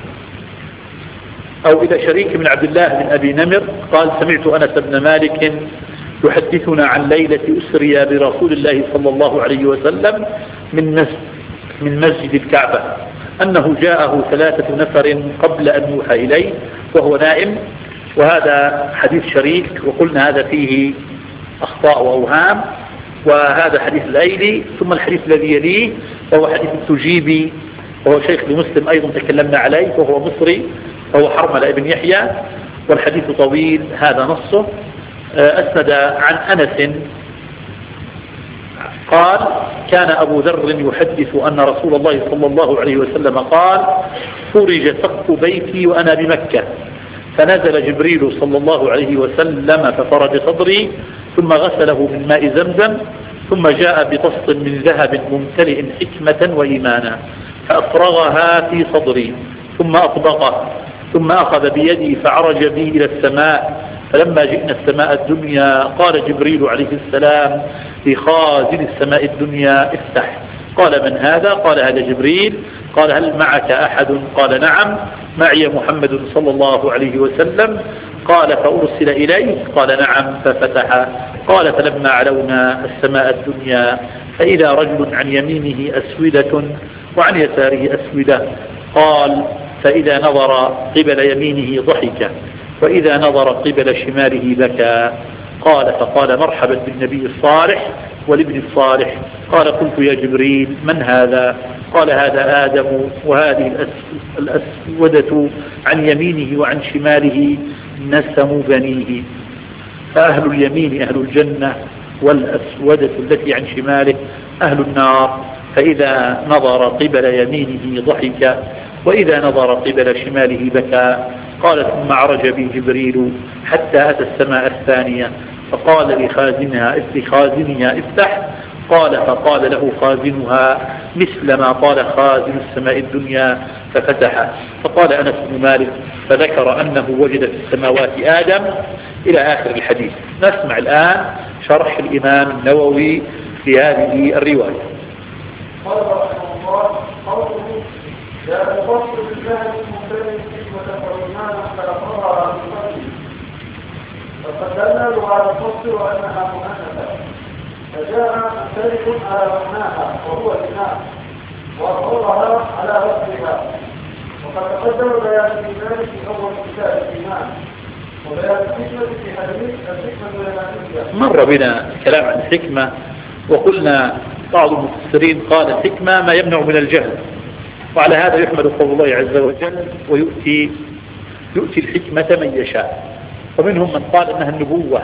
أو إلى شريك من عبد الله بن أبي نمر قال: سمعت أنس بن مالك يحدثنا عن ليلة أسري برسول الله صلى الله عليه وسلم من مسجد من مسجد الكعبة أنه جاءه ثلاثة نفر قبل أن يوحى إليه وهو نائم. وهذا حديث شريك، وقلنا هذا فيه أخطاء وأوهام. وهذا حديث الأيلي. ثم الحديث الذي يليه وهو حديث التجيبي وهو شيخ لمسلم أيضا تكلمنا عليه وهو مصري وهو حرملة ابن يحيى، والحديث طويل. هذا نصه. أسند عن أنس قال: كان أبو ذر يحدث أن رسول الله صلى الله عليه وسلم قال: فرج سقف بيتي وأنا بمكة، فنزل جبريل صلى الله عليه وسلم ففرج صدري، ثم غسله من ماء زمزم، ثم جاء بطست من ذهب ممتلئ حكمة وإيمانا فأفرغها في صدري، ثم أطبقه، ثم أخذ بيدي فعرج بي إلى السماء. فلما جئنا السماء الدنيا قال جبريل عليه السلام لخازن السماء الدنيا: افتح. قال: من هذا؟ قال: هذا جبريل. قال: هل معك أحد؟ قال: نعم، معي محمد صلى الله عليه وسلم. قال: فأرسل إليه؟ قال: نعم. ففتح. قال: فلما علونا السماء الدنيا فإذا رجل عن يمينه أسودة وعن يساره أسودة. قال: فإذا نظر قبل يمينه ضحك، وإذا نظر قبل شماله بكى. قال: فقال: مرحبا بالنبي الصالح والابن الصالح. قال: قلت: يا جبريل، من هذا؟ قال: هذا آدم، وهذه الأسودة عن يمينه وعن شماله نسم بنيه. فأهل اليمين أهل الجنة، والأسودة التي عن شماله أهل النار. فإذا نظر قبل يمينه ضحك، وإذا نظر قبل شماله بكى. قال: ثم عرج بي جبريل حتى أتى السماء الثانية، فقال لخازنها لخازنها: افتح. قال: فقال له خازنها مثل ما قال خازن السماء الدنيا، ففتح. فقال أنس بن مالك: فذكر أنه وجد في السماوات آدم، إلى آخر الحديث. نسمع الآن شرح الإمام النووي في هذه الرواية. قال رحمه الله: قوله: لا تفصل بالله الممتلئ حكمة وإيمانا فأقرها بالقلب. وقد دللوا على الفصل وأنها مؤنثة، فجاء مختلف على معناها وهو الإيمان، وأقرها على وصفها. وقد تقدم بيان الإيمان في أول كتاب الإيمان، وبيان الحكمة في حديث الحكمة اليمانية. مر بنا الكلام عن الحكمة، وقلنا بعض المفسرين قال: الحكمة ما يمنع من الجهل، وعلى هذا يحمد قول الله عز وجل: ويؤتي يؤتي الحكمة من يشاء. ومنهم من قال أنها النبوة،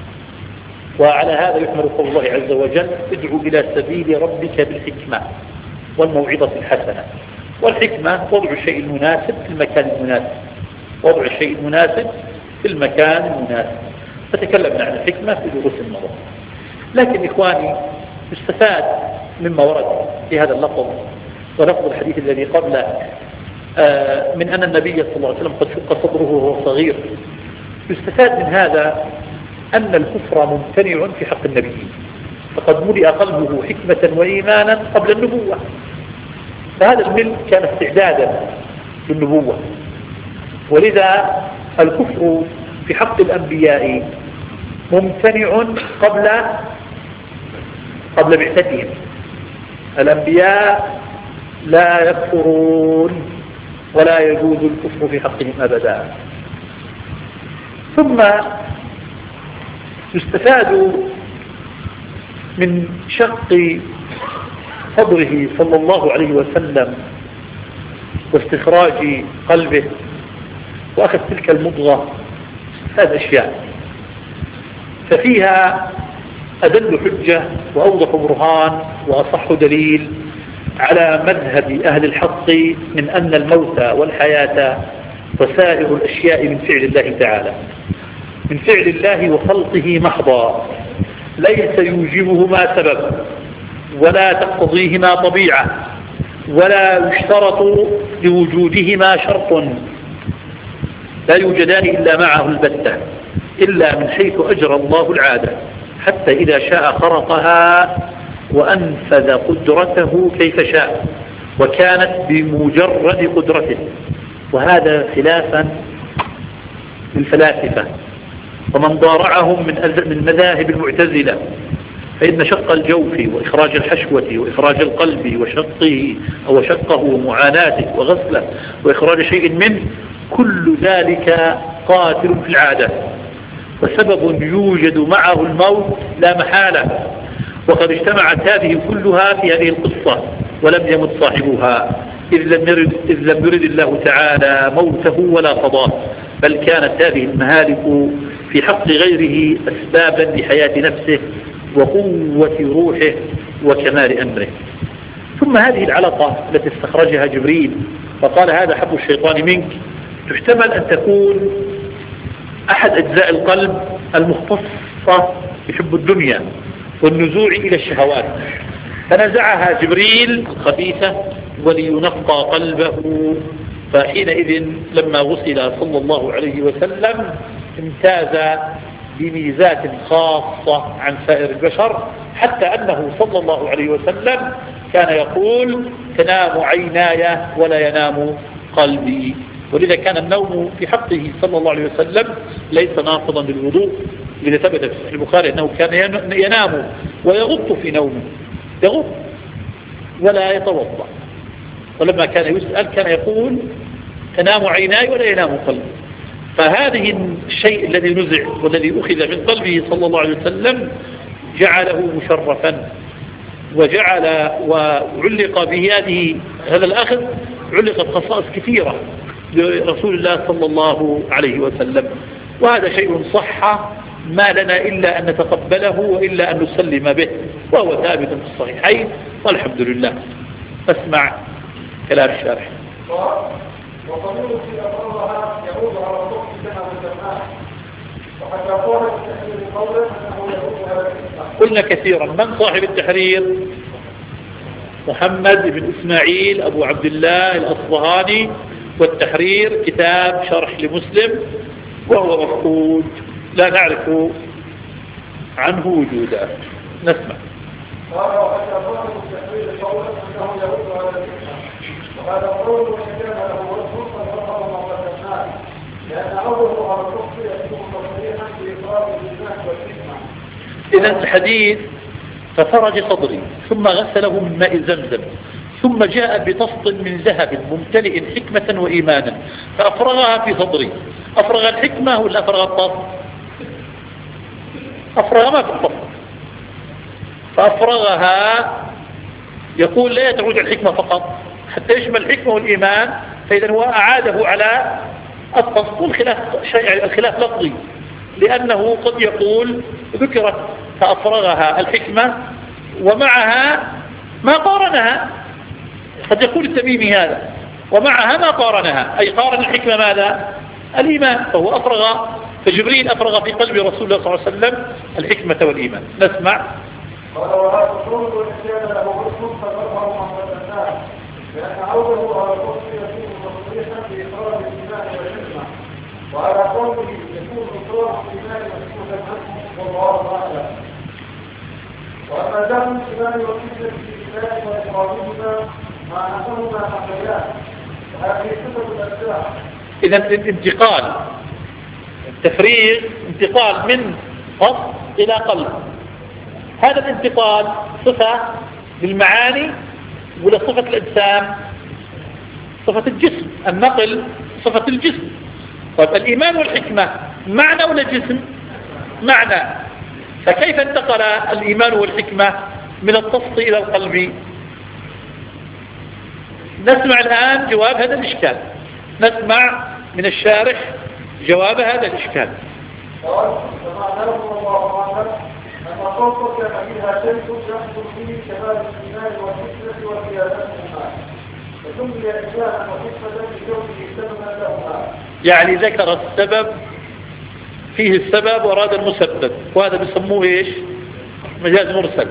وعلى هذا يحمد قول الله عز وجل: ادعو إلى سبيل ربك بالحكمة والموعظة الحسنة. والحكمة وضع الشيء المناسب في المكان المناسب، وضع الشيء المناسب في المكان المناسب. فتكلمنا عن الحكمة في دروس المرة. لكن إخواني، يستفاد مما ورد في هذا اللفظ ولفظ الحديث الذي قبله من أن النبي صلى الله عليه وسلم قد شق صدره وهو صغير. يستفاد من هذا أن الكفر ممتنع في حق النبي، فقد ملئ قلبه حكمة وإيمانا قبل النبوة، فهذا الملء كان استعدادا للنبوة. ولذا الكفر في حق الأنبياء ممتنع قبل قبل بعثتهم. الأنبياء لا يكفرون ولا يجوز الكفر في حقهم أبدا. ثم يستفاد من شق صدره صلى الله عليه وسلم واستخراج قلبه وأخذ تلك المضغة هذه أشياء، ففيها أدل حجة وأوضح برهان وأصح دليل على مذهب أهل الحق من أن الموت والحياة وسائر الأشياء من فعل الله تعالى، من فعل الله وخلقه محضا، ليس يوجبهما سبب ولا تقتضيهما طبيعة ولا يشترط لوجودهما شرط، لا يوجدان إلا معه البتة، إلا من حيث أجرى الله العادة، حتى إذا شاء خرقها وأنفذ قدرته كيف شاء، وكانت بمجرد قدرته. وهذا خلافا للفلاسفة ومن ضارعهم من من مذاهب المعتزلة، فإن شق الجوف وإخراج الحشوة وإخراج القلب وشقه أو شقه ومعاناته وغسله وإخراج شيء منه، كل ذلك قاتل في العادة وسبب يوجد معه الموت لا محالة. وقد اجتمعت هذه كلها في هذه القصة ولم يمت صاحبها، إذ لم يرد, إذ لم يرد الله تعالى موته ولا قضاه، بل كانت هذه المهالك في حق غيره أسبابا لحياة نفسه وقوة روحه وكمال أمره. ثم هذه العلقة التي استخرجها جبريل فقال هذا حب الشيطان منك، تحتمل أن تكون أحد أجزاء القلب المختصة بحب الدنيا والنزوع إلى الشهوات، فنزعها جبريل الخبيثة ولينقى قلبه. فحينئذ لما غسل صلى الله عليه وسلم امتاز بميزات خاصة عن سائر البشر، حتى أنه صلى الله عليه وسلم كان يقول تنام عيناي ولا ينام قلبي. ولذا كان النوم في حقه صلى الله عليه وسلم ليس ناقضا للوضوء، لذا ثبت في صحيح البخاري أنه كان ينام ويغط في نومه، يغط ولا يتوضأ. ولما كان يسأل كان يقول تنام عيناي ولا ينام قلبي. فهذه الشيء الذي نزع والذي أخذ من قلبه صلى الله عليه وسلم جعله مشرفا، وجعل وعلق بهذه هذا الأخذ علقت خصائص كثيرة لرسول الله صلى الله عليه وسلم. وهذا شيء صح ما لنا إلا أن نتقبله وإلا أن نسلم به، وهو ثابت في الصحيحين والحمد لله. فاسمع كلام الشارح. وقانون في أمرها يعود على طرق كما ذكرناه، وحتى قال التحرير قولا أنه يعود على الإسلام. قلنا كثيرا من صاحب التحرير؟ محمد بن إسماعيل أبو عبد الله الأصبهاني، والتحرير كتاب شرح لمسلم وهو مفقود لا نعرف عنه وجودا. نسمع. قال وحتى قال التحرير قولا أنه يعود على الإسلام، وهذا قول وكان له وجه فالفقر ما قدمناه، لأن عوده على الكفر يكون تصريحا بإقرار الإيمان والحكمة. إذا الحديث ففرج صدري ثم غسله من ماء زمزم ثم جاء بطفط من ذهب ممتلئ حكمة وإيمانا فأفرغها في صدري. أفرغ الحكمة ولا أفرغ الطفط؟ أفرغ ما في الطفط، فأفرغها. يقول لا تعود الحكمة فقط حتى يشمل الحكمة والإيمان، فإذا هو أعاده على الطفط. والخلاف شيء الخلاف لفظي، لأنه قد يقول ذكرت فأفرغها الحكمة ومعها ما قارنها، قد يقول التميمي هذا ومعها ما قارنها، أي قارن الحكمة ماذا؟ الإيمان. فهو أفرغ، فجبريل أفرغ في قلب رسول الله صلى الله عليه وسلم الحكمة والإيمان. نسمع. قال وهذا القول وكان له وجه فالفقر ما قدمناه، لأن عوده على الكفر يكون تصريحا بإقرار الإيمان والحكمة، وعلى قوله يكون إقرار الإيمان مسكوتا عنه والله أعلم. وأما دعم الإيمان والحكمة في الإيمان وإقرارهما مع أنهما حقيان، وهذه صفة الأجزاء. إذا الانتقال التفريغ انتقال من قلب إلى قلب. هذا الانتقال صفة للمعاني ولا صفة الأجسام؟ صفة الجسم. النقل صفة الجسم. طيب الإيمان والحكمة معنى ولا جسم؟ معنى. فكيف انتقل الإيمان والحكمة من الطفط إلى القلب؟ نسمع الآن جواب هذا الإشكال. نسمع من الشارح جواب هذا الإشكال. قال فمعناه الله أعلم أن صوتك فيها شيء يحصل فيه كمال الإيمان والحكمة وقيادتهما، سمي إجابة وحكمة بكونه سببا لهما. يعني ذكر السبب فيه السبب وأراد المسبب، وهذا بيسموه إيش؟ مجاز مرسل.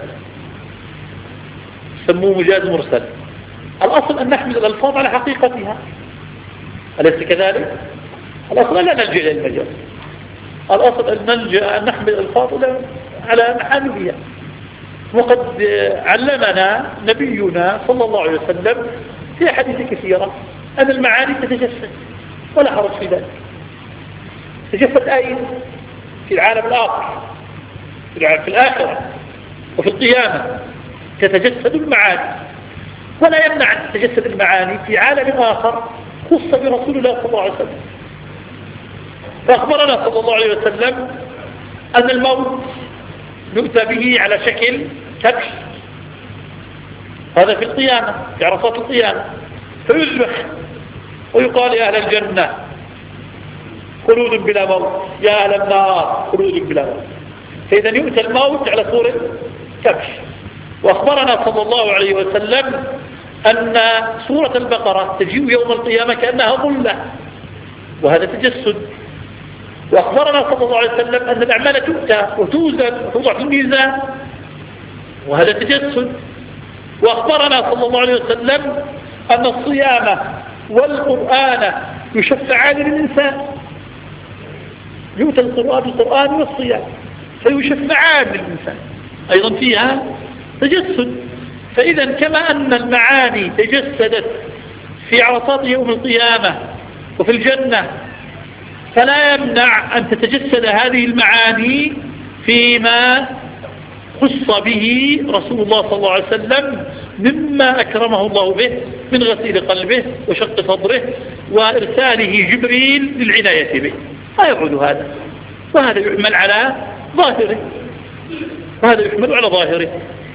سموه مجاز مرسل. الأصل أن نحمل الألفاظ على حقيقتها، أليس كذلك؟ الأصل لا نلجأ إلى المجاز، الأصل أن نلجأ أن نحمل الألفاظ على محاملها. وقد علمنا نبينا صلى الله عليه وسلم في أحاديث كثيرة أن المعاني تتجسد ولا حرج في ذلك. تجسد أين؟ في العالم الآخر، في الآخرة وفي القيامة تتجسد المعاني، ولا يمنع أن تتجسد المعاني في عالم آخر خص برسول الله صلى الله عليه وسلم. فأخبرنا صلى الله عليه وسلم أن الموت يؤتى به على شكل كبش، هذا في القيامة، في عرصات القيامة، فيذبح ويقال يا أهل الجنة خلود بلا موت، يا أهل النار خلود بلا موت. فإذا يؤتى الموت على صورة كبش. وأخبرنا صلى الله عليه وسلم أن سورة البقرة تجيء يوم القيامة كأنها ظلة، وهذا تجسد. وأخبرنا صلى الله عليه وسلم أن الأعمال تؤتى وتوزن وتوضع في الميزان، وهذا تجسد. وأخبرنا صلى الله عليه وسلم أن الصيام والقرآن يشفعان للإنسان، يؤتى القرآن بالقرآن والصيام فيشفعان للإنسان، أيضا فيها تجسد. فإذا كما أن المعاني تجسدت في عرصات يوم القيامة وفي الجنة، فلا يمنع أن تتجسد هذه المعاني فيما خص به رسول الله صلى الله عليه وسلم مما أكرمه الله به من غسيل قلبه وشق صدره وإرساله جبريل للعناية به. لا يبعد هذا، وهذا يحمل على ظاهره، وهذا يحمل على ظاهره.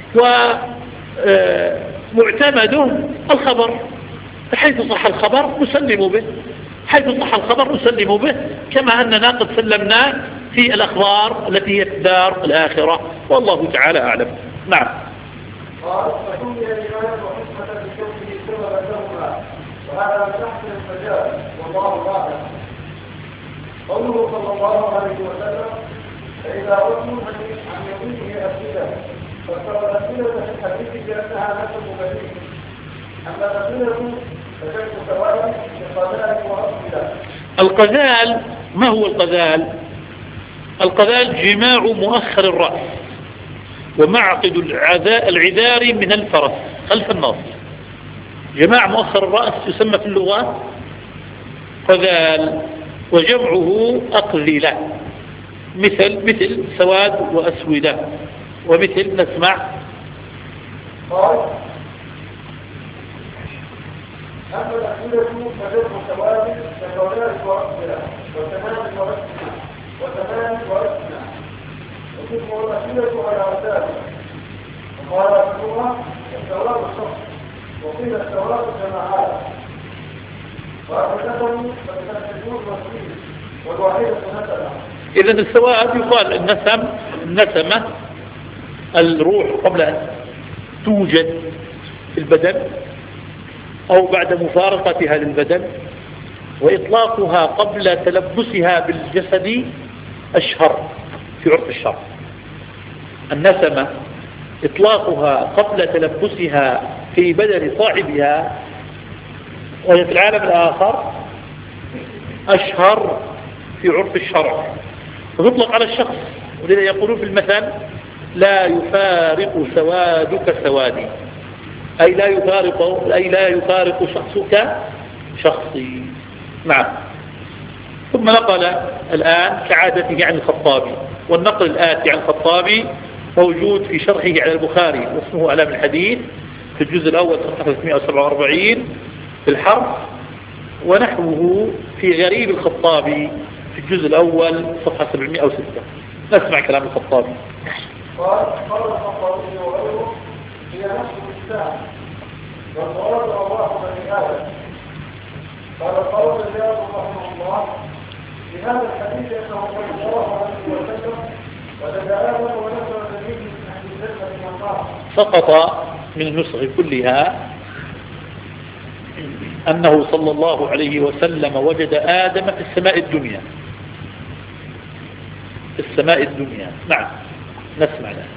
ومعتمده الخبر، حيث صح الخبر نسلم به، حيث صح الخبر نسلم به، كما أننا قد سلمناه في الأخبار التي هي في الدار الآخرة، والله تعالى أعلم. نعم. قال فسمي الإمام وحكمة بكونه سببا لهما، وهذا من أحسن المجال والله أعلم. قوله صلى الله عليه وسلم فإذا رجل عن يمينه أسئلة، فصار الأسئلة في الحديث بأنها نسب بديل، أما الأسئلة فشك سواء لقذال وأسئلة. القذال ما هو القذال؟ القذال جماع مؤخر الرأس ومعقد العذار من الفرس خلف الناص. جماع مؤخر الرأس يسمى في اللغة قذال، وجمعه أقذلة، مثل مثل سواد وأسودة، ومثل نسمع. قال أما الأسئلة فجمع سواد كقذال وأسئلة وتمام وأسئلة وتمام وأسئلة، وتجمع الأسئلة على أسئلة. وقال أسئلة السواد الشخص، وقيل السواد الجماعات، وأفتهم فتنسجون مسؤول والوحيدة نسمة. إذن السواد يقال النسم، النسمة الروح قبل أن توجد في البدن أو بعد مفارقتها للبدن، وإطلاقها قبل تلبسها بالجسد أشهر في عرف الشرع. النسمة إطلاقها قبل تلبسها في بدن صاحبها وهي في العالم الآخر أشهر في عرف الشرع، وتطلق على الشخص. ولذا يقولون في المثل لا يفارق سوادك سوادي، أي لا يفارق أي لا يفارق شخصك شخصي. نعم. ثم نقل الآن كعادته عن الخطابي، والنقل الآتي عن الخطابي موجود في شرحه على البخاري واسمه أعلام الحديث في الجزء الأول صفحة ثلاثمائة وسبعة وأربعين في الحرف، ونحوه في غريب الخطابي في الجزء الأول صفحة سبعمائة وستة. نسمع كلام الخطابي. قال قال الخطابي وغيره هي نفس الإسلام والمراد الله بني آدم. قال قول الرياض رحمه الله في هذا الحديث أنه صلى الله عليه وسلم ولد آدم ونزل نبيه من أهل الجنة من النار. سقط من النسخ كلها أنه صلى الله عليه وسلم وجد آدم في السماء الدنيا، في السماء الدنيا. نعم، نسمع له.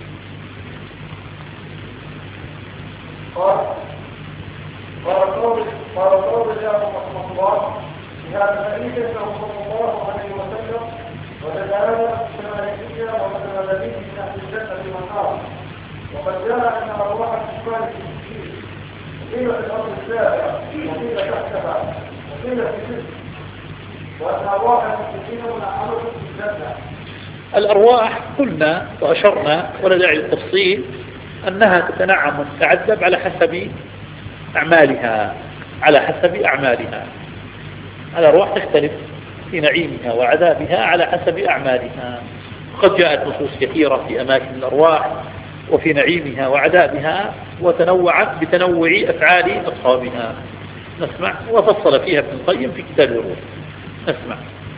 قال قال قول قال قول الله رحمه الله في هذا الحديث انه صلى الله عليه وسلم وجد آدم في السماء الدنيا وجد الذين من اهل الجنه والنار، وقد جاء ان ارواح الكفار في السجين، وقيل في الارض السابعه، وقيل تحتها، وقيل في الجنه، وان ارواح المسلمين منعمه في الجنه. الأرواح قلنا وأشرنا ولا داعي للتفصيل أنها تتنعم وتتعذب على حسب أعمالها، على حسب أعمالها. الأرواح تختلف في نعيمها وعذابها على حسب أعمالها. قد جاءت نصوص كثيرة في أماكن الأرواح وفي نعيمها وعذابها، وتنوعت بتنوع أفعال أصحابها. نسمع. وفصل فيها ابن القيم في كتاب الروح. نسمع.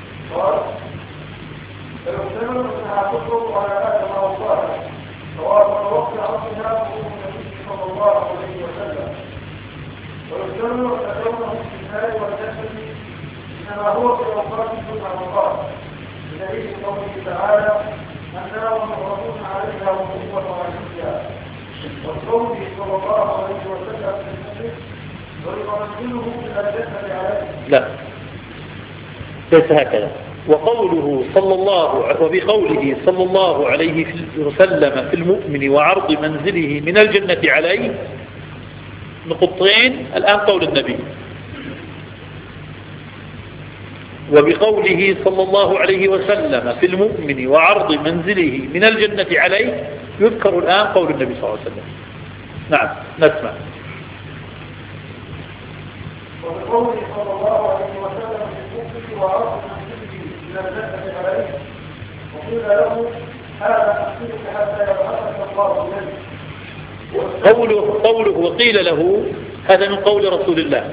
فيحتمل انها تطلب على ادم او صالح، سواء وقت عصرها وقوم النبي صلى الله عليه وسلم. ويحتمل ان كونه في النار والجنه انما هو في اوقات دون اوقات، بدليل قوله تعالى: النار معرضون عليها وقوه عليها. وقوله صلى الله عليه وسلم في المسجد: ويمثله الى الجنه عليه. لا، ليس هكذا. وقوله صلى الله وبقوله صلى الله عليه وسلم في المؤمن وعرض منزله من الجنة عليه نقطتين. الآن قول النبي. وبقوله صلى الله عليه وسلم في المؤمن وعرض منزله من الجنة عليه يذكر الآن قول النبي صلى الله عليه وسلم. نعم، نسمع. وبقوله صلى الله عليه وسلم في المؤمن وعرض منزله من الجنة عليه، وقيل له: هذا أخيرك حتى يبعثك الله إليه. قوله, قوله وقيل له هذا من قول رسول الله.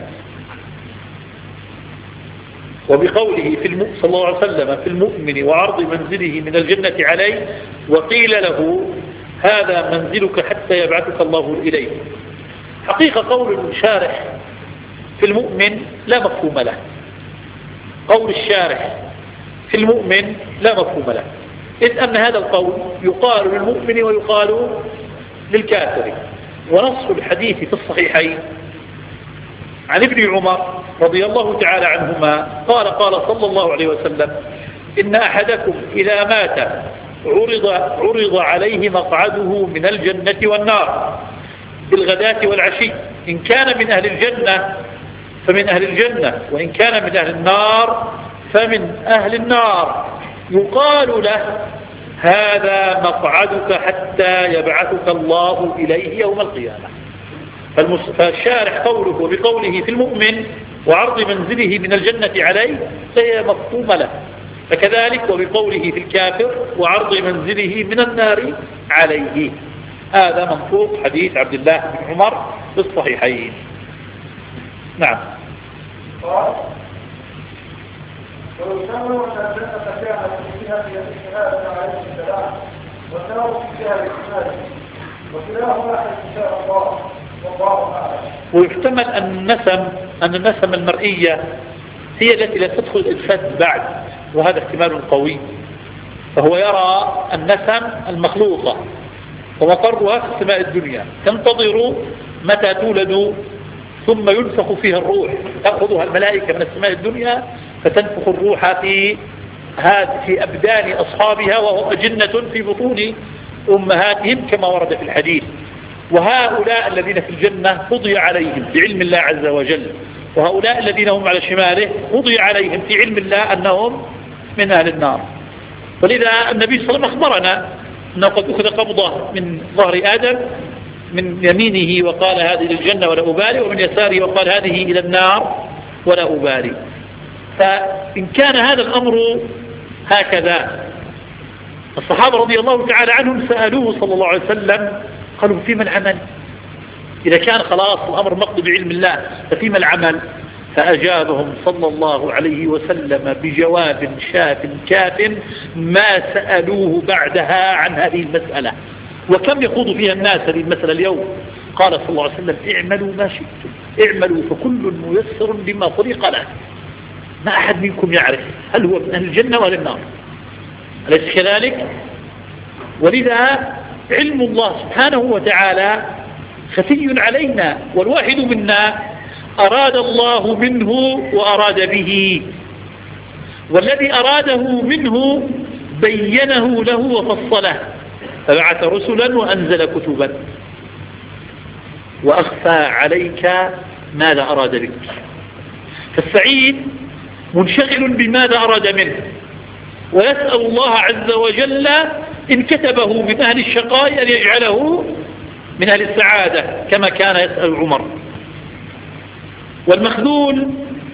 وبقوله في الم... صلى الله عليه وسلم في المؤمن وعرض منزله من الجنة عليه، وقيل له: هذا منزلك حتى يبعثك الله إليه. حقيقة قول الشارح في المؤمن لا مفهوم له. قول الشارح في المؤمن لا مفهوم له، إذ أن هذا القول يقال للمؤمن ويقال للكافر. ونص الحديث في الصحيحين عن ابن عمر رضي الله تعالى عنهما قال قال صلى الله عليه وسلم: إن أحدكم إذا مات عرض, عرض عليه مقعده من الجنة والنار بالغداة والعشي، إن كان من أهل الجنة فمن أهل الجنة، وإن كان من أهل النار فمن أهل النار، يقال له: هذا مقعدك حتى يبعثك الله إليه يوم القيامة. فالشارح قوله وبقوله في المؤمن وعرض منزله من الجنة عليه فهي مفهوم له، فكذلك وبقوله في الكافر وعرض منزله من النار عليه. هذا منطوق حديث عبد الله بن عمر في الصحيحين. نعم. ويسمى أن الجنة كانت فيها في الشهادة عليه السلام، والنار فيها الإسلام، وكلاهما إن شاء الله، والله أعلم. ويحتمل أن النسم أن النسم المرئية هي التي لا تدخل الإجساد بعد، وهذا احتمال قوي. فهو يرى النسم المخلوقة ومقرها في السماء الدنيا، تنتظر متى تولد ثم ينفخ فيها الروح، تأخذها الملائكة من السماء الدنيا فتنفخ الروح في هذه في أبدان أصحابها وهم أجنة في بطون أمهاتهم كما ورد في الحديث. وهؤلاء الذين في الجنة قضي عليهم في علم الله عز وجل، وهؤلاء الذين هم على شماله قضي عليهم في علم الله أنهم من أهل النار. ولذا النبي صلى الله عليه وسلم أخبرنا أنه قد أخذ قبضة من ظهر آدم من يمينه وقال هذه للجنة ولا أبالي، ومن يساره وقال هذه إلى النار ولا أبالي. فإن كان هذا الأمر هكذا، الصحابة رضي الله تعالى عنهم سألوه صلى الله عليه وسلم قالوا: فيما العمل؟ إذا كان خلاص الأمر مقضي بعلم الله ففيما العمل؟ فأجابهم صلى الله عليه وسلم بجواب شاف كاف ما سألوه بعدها عن هذه المسألة. وكم يخوض فيها الناس هذه المسألة اليوم، قال صلى الله عليه وسلم اعملوا ما شئتم اعملوا فكل ميسر لما خلق له. ما أحد منكم يعرف هل هو من أهل الجنة ولا النار، أليس كذلك؟ ولذا علم الله سبحانه وتعالى خفي علينا، والواحد منا أراد الله منه وأراد به، والذي أراده منه بينه له وفصله، فبعث رسلا وأنزل كتبا وأخفى عليك ماذا أراد بك. فالسعيد منشغل بماذا أراد منه، ويسأل الله عز وجل إن كتبه من أهل الشقاء أن يجعله من أهل السعادة كما كان يسأل عمر. والمخذول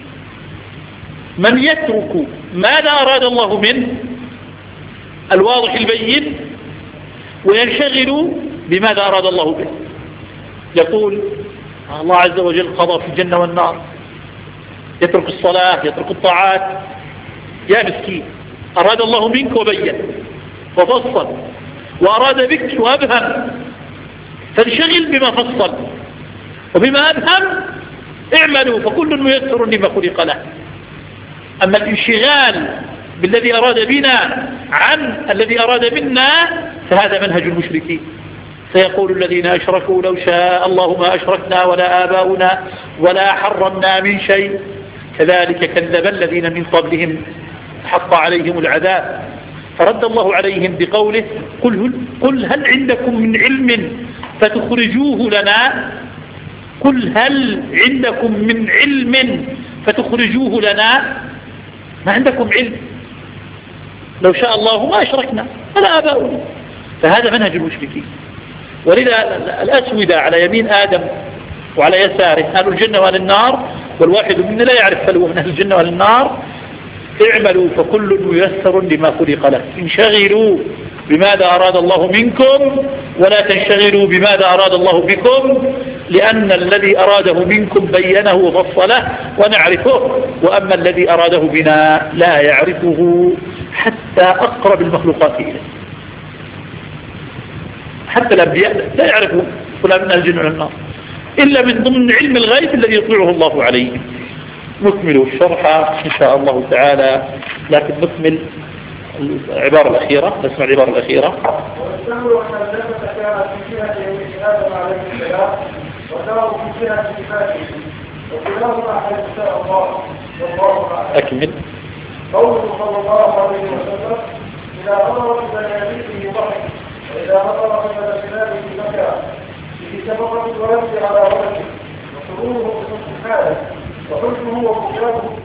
من يترك ماذا أراد الله منه الواضح البين وينشغل بماذا أراد الله به. يقول الله عز وجل قضى في الجنة والنار، يترك الصلاة يترك الطاعات. يا مسكين، أراد الله منك وبين وفصل، وأراد بك وأبهم، فانشغل بما فصل وبما أبهم. اعملوا فكل ميسر لما خلق له. أما الانشغال بالذي أراد بنا عن الذي أراد منا فهذا منهج المشركين. سيقول الذين أشركوا لو شاء الله ما أشركنا ولا آباؤنا ولا حرمنا من شيء كذلك كذب الذين من قبلهم حق عليهم العذاب. فرد الله عليهم بقوله قل, قل هل عندكم من علم فتخرجوه لنا قل هل عندكم من علم فتخرجوه لنا. ما عندكم علم، لو شاء الله ما أشركنا ولا آباؤنا. فهذا منهج المشركين. ولذا الأسودة على يمين آدم وعلى يساره أهل الجنة وأهل النار، والواحد منا لا يعرف هل هو من أهل الجنة وأهل النار. اعملوا فكل ميسر لما خلق له. انشغلوا بماذا أراد الله منكم ولا تنشغلوا بماذا أراد الله بكم، لأن الذي أراده منكم بينه وفصله ونعرفه، وأما الذي أراده بنا لا يعرفه حتى أقرب المخلوقات إليه. حتى الأنبياء لا يعرفوا فلان من الجن والنار إلا من ضمن علم الغيب الذي يطلعه الله عليه. نكمل الشرح إن شاء الله تعالى، لكن نكمل العبارة الأخيرة. نسمع العبارة الأخيرة. ويستمر أن الجنة كانت في جهة آدم عليه السلام ودار في جهة صفاته وكلاهما حيث شاء الله والله أعلم. أكمل. قوله صلى الله عليه وسلم إذا نظر إلى يمينه ضحك وإذا نظر إلى شماله بكى به شفقة الولد على ولده وسروره بحسن حاله وحزنه وبكاؤه